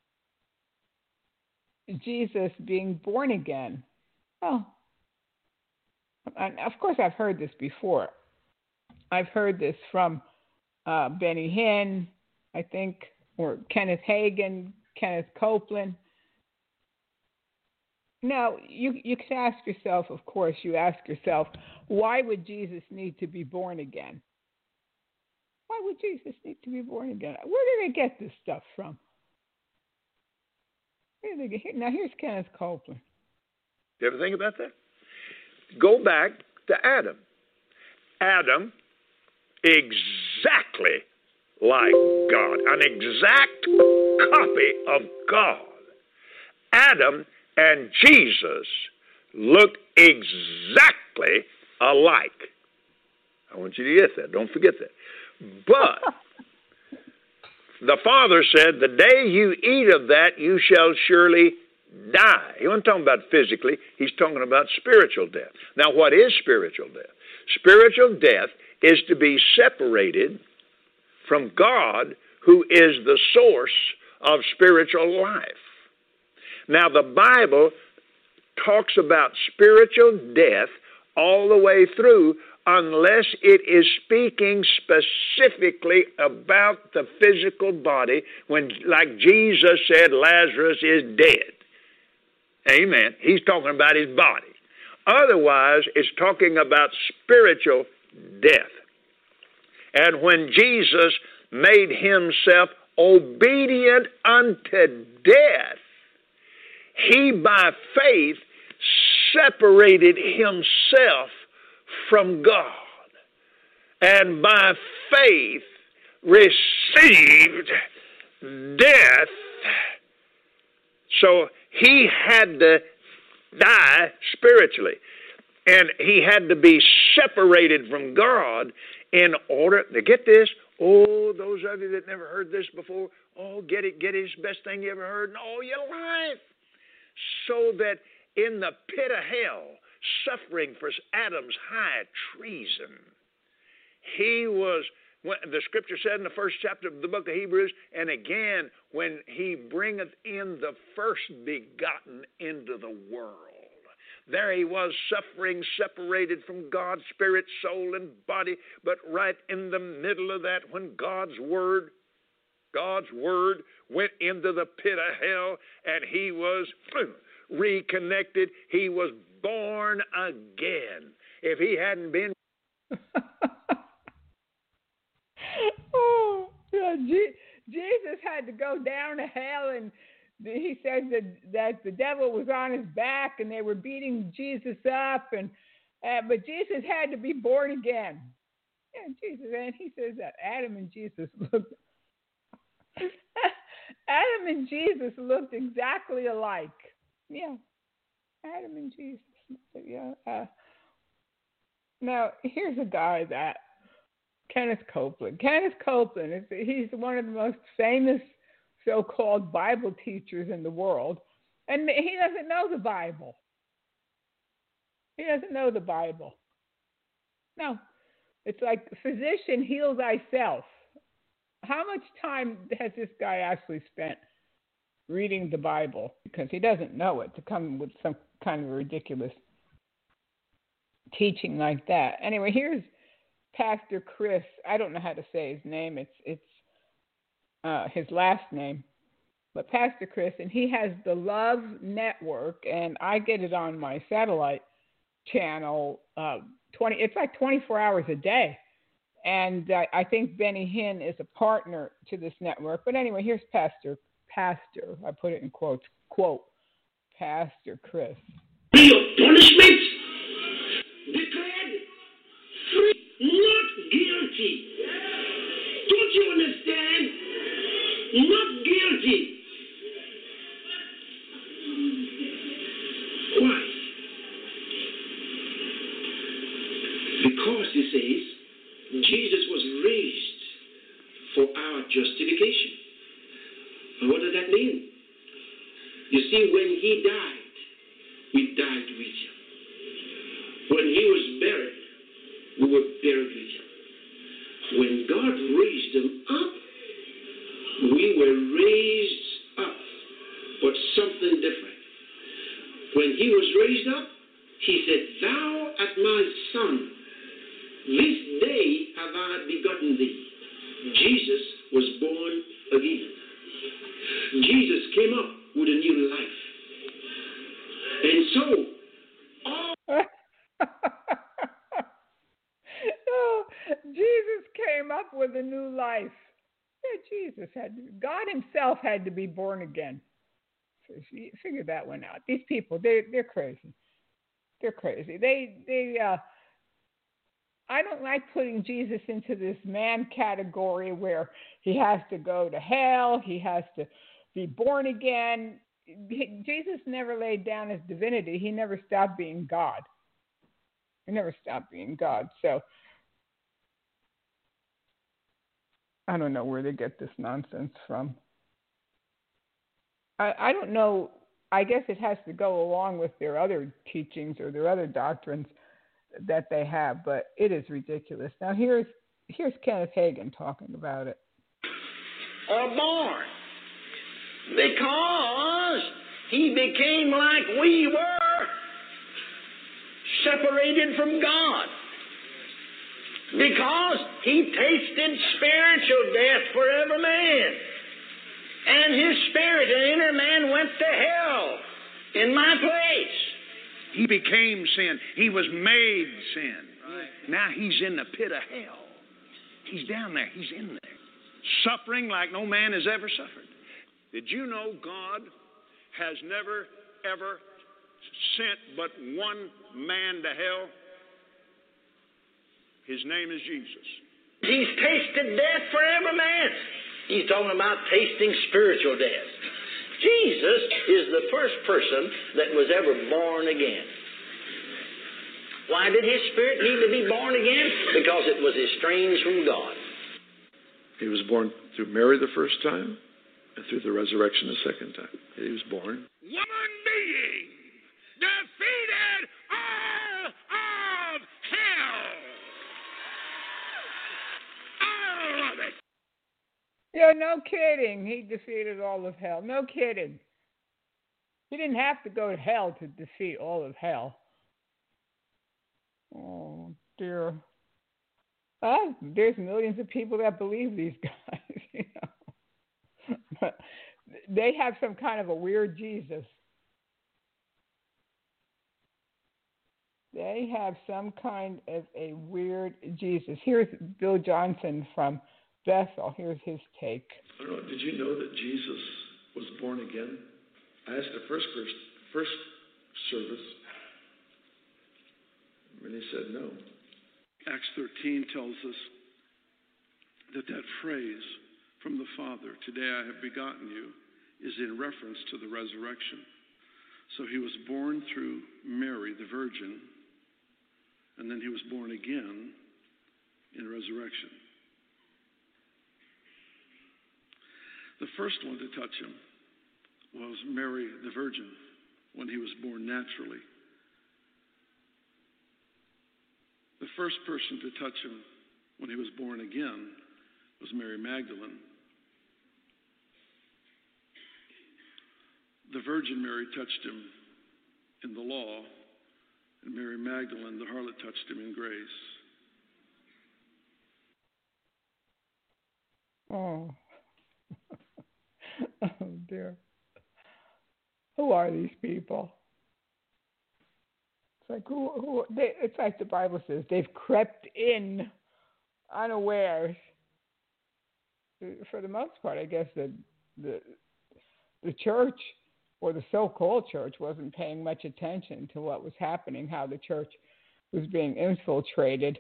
Jesus being born again. Oh, and of course I've heard this before. I've heard this from Benny Hinn, I think, or Kenneth Hagin, Kenneth Copeland. Now, you can ask yourself, of course, why would Jesus need to be born again? Why would Jesus need to be born again? Where did they get this stuff from? Now, here's Kenneth Copeland. You ever think about that? Go back to Adam. Adam, exactly like God, an exact copy of God. Adam and Jesus look exactly alike. I want you to get that. Don't forget that. But the Father said, the day you eat of that, you shall surely die. He wasn't talking about physically. He's talking about spiritual death. Now, what is spiritual death? Spiritual death is to be separated from God, who is the source of spiritual life. Now, the Bible talks about spiritual death all the way through, unless it is speaking specifically about the physical body, when, like Jesus said, Lazarus is dead. Amen. He's talking about his body. Otherwise, it's talking about spiritual death. And when Jesus made himself obedient unto death, he by faith separated himself from God, and by faith received death. So he had to die spiritually, and he had to be separated from God in order to get this. Oh, those of you that never heard this before, oh, get it, it's the best thing you ever heard in all your life. So that in the pit of hell, suffering for Adam's high treason, he was, the scripture said in the first chapter of the book of Hebrews, and again, when he bringeth in the first begotten into the world. There he was, suffering, separated from God, spirit, soul, and body. But right in the middle of that, when God's word went into the pit of hell, and he was reconnected. He was born again. If he hadn't been... Oh, yeah, Jesus had to go down to hell, and he said that the devil was on his back, and they were beating Jesus up, but Jesus had to be born again. Yeah, Jesus. And he says that Adam and Jesus looked Adam and Jesus looked exactly alike. Yeah. Adam and Jesus. Yeah. Now, here's a guy that Kenneth Copeland. Kenneth Copeland, he's one of the most famous so-called Bible teachers in the world, and he doesn't know the Bible. He doesn't know the Bible. No, it's like, physician, heal thyself. How much time has this guy actually spent reading the Bible? Because he doesn't know it, to come with some kind of ridiculous teaching like that. Anyway, here's Pastor Chris. I don't know how to say his name. It's his last name, but Pastor Chris, and he has the Love Network, and I get it on my satellite channel. It's like 24 hours a day, and I think Benny Hinn is a partner to this network. But anyway, here's Pastor. I put it in quotes. Quote, Pastor Chris. Punishment declared free, not guilty. Don't you understand? Not guilty. Why? Because, he says, Jesus was raised for our justification. And what does that mean? You see, when he died, we died with him. When he was buried, we were buried with him. When God raised him up, we were raised up, but something different. When he was raised up, he said, "Thou art my son. This day have I begotten thee." Jesus was born again. Jesus came up with a new life. And so, Jesus came up with a new life. Yeah, God himself had to be born again. So figure that one out. These people, they're crazy. They're crazy. I don't like putting Jesus into this man category where he has to go to hell, he has to be born again. Jesus never laid down his divinity. He never stopped being God. So I don't know where they get this nonsense from. I don't know. I guess it has to go along with their other teachings or their other doctrines that they have, but it is ridiculous. Now here's Kenneth Hagin talking about it. Born because he became like we were, separated from God. Because he tasted spiritual death for every man. And his spirit, the inner man, went to hell in my place. He became sin. He was made sin. Right. Now he's in the pit of hell. He's down there. He's in there. Suffering like no man has ever suffered. Did you know God has never, ever sent but one man to hell? His name is Jesus. He's tasted death for every man. He's talking about tasting spiritual death. Jesus is the first person that was ever born again. Why did his spirit need to be born again? Because it was estranged from God. He was born through Mary the first time and through the resurrection the second time. He was born. Woman being defeated all of hell. All of it. Yeah, no kidding. He defeated all of hell. No kidding. He didn't have to go to hell to defeat all of hell. Oh, dear. There's millions of people that believe these guys, you know. But they have some kind of a weird Jesus. They have some kind of a weird Jesus. Here's Bill Johnson from Bethel. Here's his take. I don't know, did you know that Jesus was born again? I asked the first service, and he said no. Acts 13 tells us that phrase from the Father, "Today I have begotten you," is in reference to the resurrection. So he was born through Mary, the Virgin, and then he was born again in resurrection. The first one to touch him was Mary, the Virgin, when he was born naturally. The first person to touch him when he was born again was Mary Magdalene. The Virgin Mary touched him in the law, and Mary Magdalene, the harlot, touched him in grace. Oh. Oh, dear. Who are these people? It's like it's like the Bible says, they've crept in unawares. For the most part, I guess the church, or the so-called church, wasn't paying much attention to what was happening, how the church was being infiltrated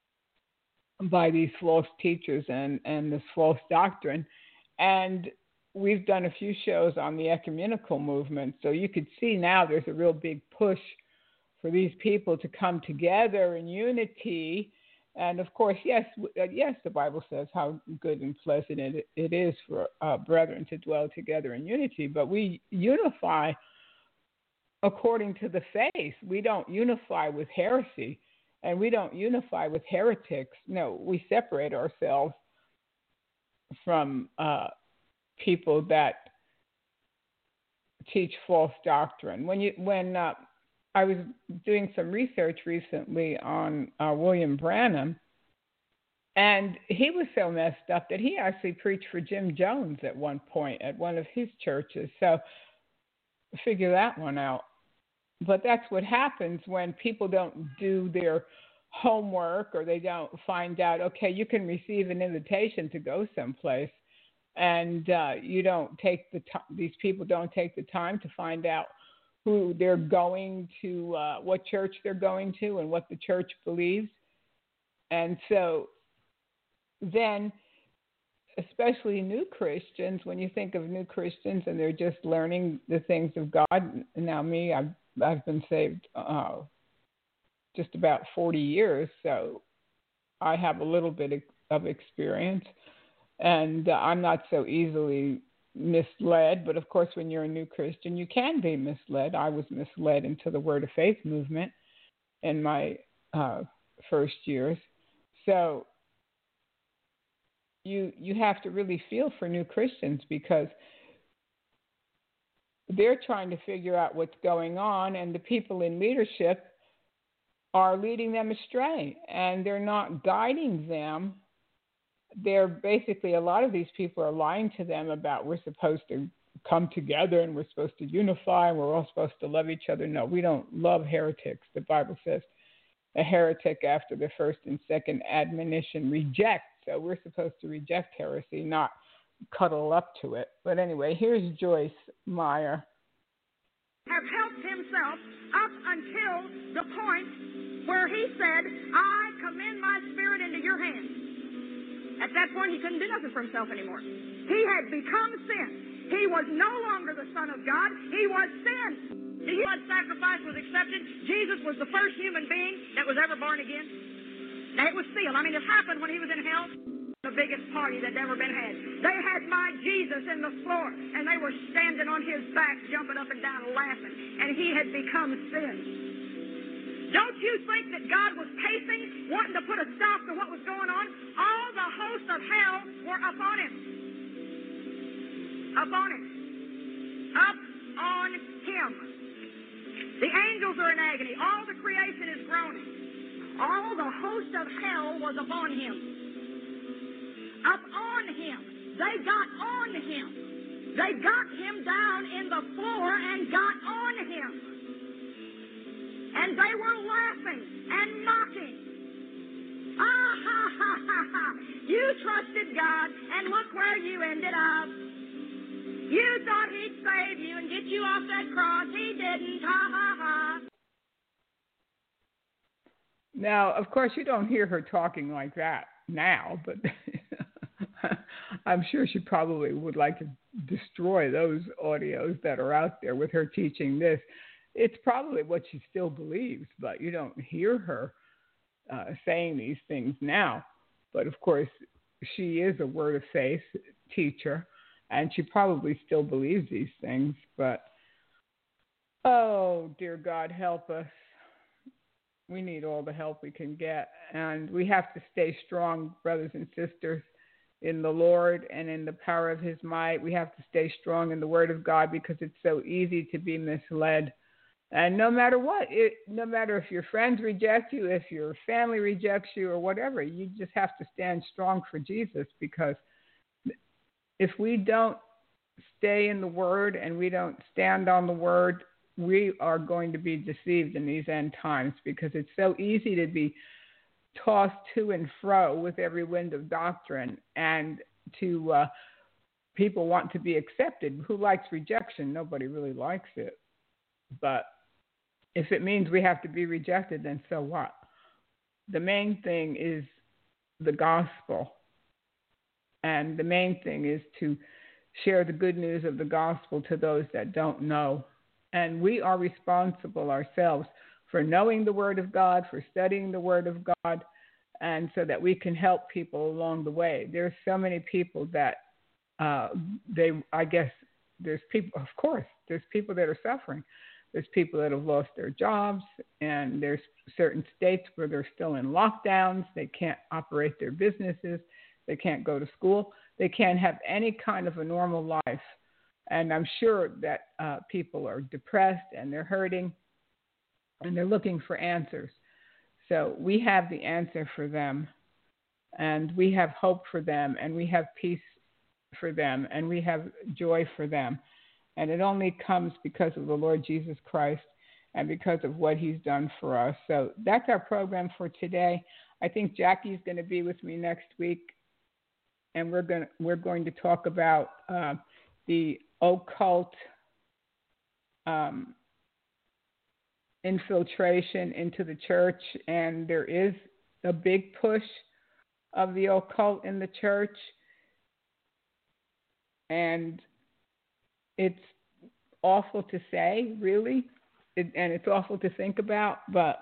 by these false teachers and this false doctrine. And we've done a few shows on the ecumenical movement, so you could see now there's a real big push for these people to come together in unity. And of course, yes, the Bible says how good and pleasant it is for brethren to dwell together in unity. But we unify according to the faith. We don't unify with heresy, and we don't unify with heretics. No, we separate ourselves from people that teach false doctrine. When I was doing some research recently on William Branham, and he was so messed up that he actually preached for Jim Jones at one point at one of his churches. So figure that one out. But that's what happens when people don't do their homework, or they don't find out, okay, you can receive an invitation to go someplace, and you don't take the time. These people don't take the time to find out who they're going to, what church they're going to, and what the church believes. And so then, especially new Christians, when you think of new Christians and they're just learning the things of God. Now me, I've been saved just about 40 years, so I have a little bit of experience, and I'm not so easily misled. But of course, when you're a new Christian, you can be misled. I was misled into the Word of Faith movement in my first years. So you have to really feel for new Christians, because they're trying to figure out what's going on, and the people in leadership are leading them astray, and they're not guiding them. They're basically, a lot of these people are lying to them about we're supposed to come together and we're supposed to unify and we're all supposed to love each other. No, we don't love heretics. The Bible says a heretic after the first and second admonition rejects. So we're supposed to reject heresy, not cuddle up to it. But anyway, here's Joyce Meyer. Have helped himself up until the point where he said, I commend my spirit into your hands. At that point, he couldn't do nothing for himself anymore. He had become sin. He was no longer the Son of God. He was sin. The blood sacrifice was accepted. Jesus was the first human being that was ever born again. Now, it was sealed. I mean, it happened when he was in hell. The biggest party that's ever been had. They had my Jesus in the floor, and they were standing on his back, jumping up and down, laughing, and he had become sin. Don't you think that God was pacing, wanting to put a stop to what was going on? All the hosts of hell were upon him. Up on him. Up on him. The angels are in agony. All the creation is groaning. All the host of hell was upon him. Up on him. They got on him. They got him down in the floor and got on him. And they were laughing and mocking. Ah, ha, ha, ha, ha. You trusted God, and look where you ended up. You thought he'd save you and get you off that cross. He didn't. Ha, ha, ha. Now, of course, you don't hear her talking like that now, but I'm sure she probably would like to destroy those audios that are out there with her teaching this. It's probably what she still believes, but you don't hear her saying these things now. But of course, she is a word of faith teacher, and she probably still believes these things. But, oh, dear God, help us. We need all the help we can get, and we have to stay strong, brothers and sisters, in the Lord and in the power of his might. We have to stay strong in the word of God because it's so easy to be misled. And no matter what, no matter if your friends reject you, if your family rejects you or whatever, you just have to stand strong for Jesus, because if we don't stay in the word and we don't stand on the word, we are going to be deceived in these end times, because it's so easy to be tossed to and fro with every wind of doctrine, and to people want to be accepted. Who likes rejection? Nobody really likes it. But if it means we have to be rejected, then so what? The main thing is the gospel. And the main thing is to share the good news of the gospel to those that don't know. And we are responsible ourselves for knowing the Word of God, for studying the Word of God, and so that we can help people along the way. There's so many people that there's people, of course, there's people that are suffering. There's people that have lost their jobs, and there's certain states where they're still in lockdowns. They can't operate their businesses. They can't go to school. They can't have any kind of a normal life. And I'm sure that people are depressed and they're hurting and they're looking for answers. So we have the answer for them, and we have hope for them, and we have peace for them, and we have joy for them. And it only comes because of the Lord Jesus Christ and because of what he's done for us. So that's our program for today. I think Jackie's going to be with me next week, and we're going to talk about the occult infiltration into the church. And there is a big push of the occult in the church, and it's awful to say, really, and it's awful to think about, but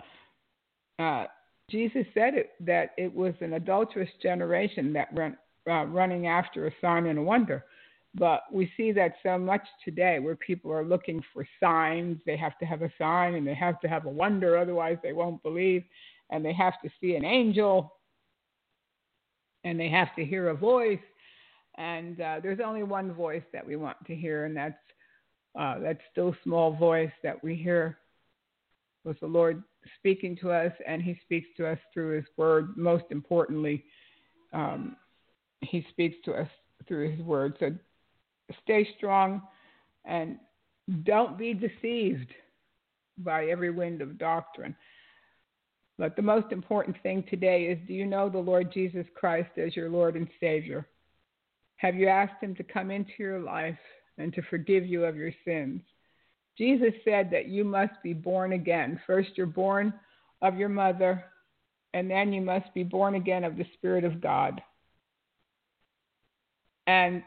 Jesus said that it was an adulterous generation that running after a sign and a wonder. But we see that so much today, where people are looking for signs. They have to have a sign and they have to have a wonder, otherwise they won't believe. And they have to see an angel, and they have to hear a voice. And there's only one voice that we want to hear, and that's that still small voice that we hear was the Lord speaking to us, and he speaks to us through his word. Most importantly, he speaks to us through his word. So stay strong and don't be deceived by every wind of doctrine. But the most important thing today is, do you know the Lord Jesus Christ as your Lord and Savior? Have you asked him to come into your life and to forgive you of your sins? Jesus said that you must be born again. First, you're born of your mother, and then you must be born again of the Spirit of God. And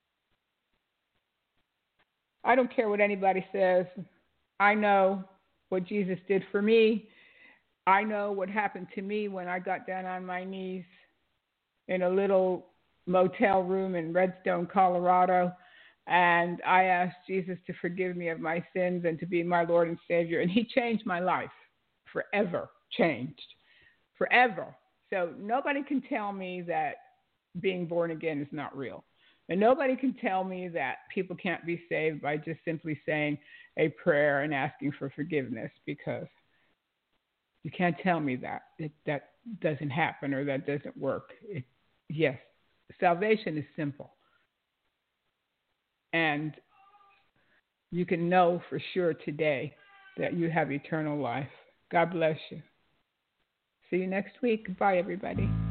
I don't care what anybody says. I know what Jesus did for me. I know what happened to me when I got down on my knees in a little motel room in Redstone, Colorado, and I asked Jesus to forgive me of my sins and to be my Lord and Savior, and he changed my life, forever changed, forever. So nobody can tell me that being born again is not real. And nobody can tell me that people can't be saved by just simply saying a prayer and asking for forgiveness, because you can't tell me that that doesn't happen or that doesn't work. Yes, salvation is simple. And you can know for sure today that you have eternal life. God bless you. See you next week. Bye, everybody.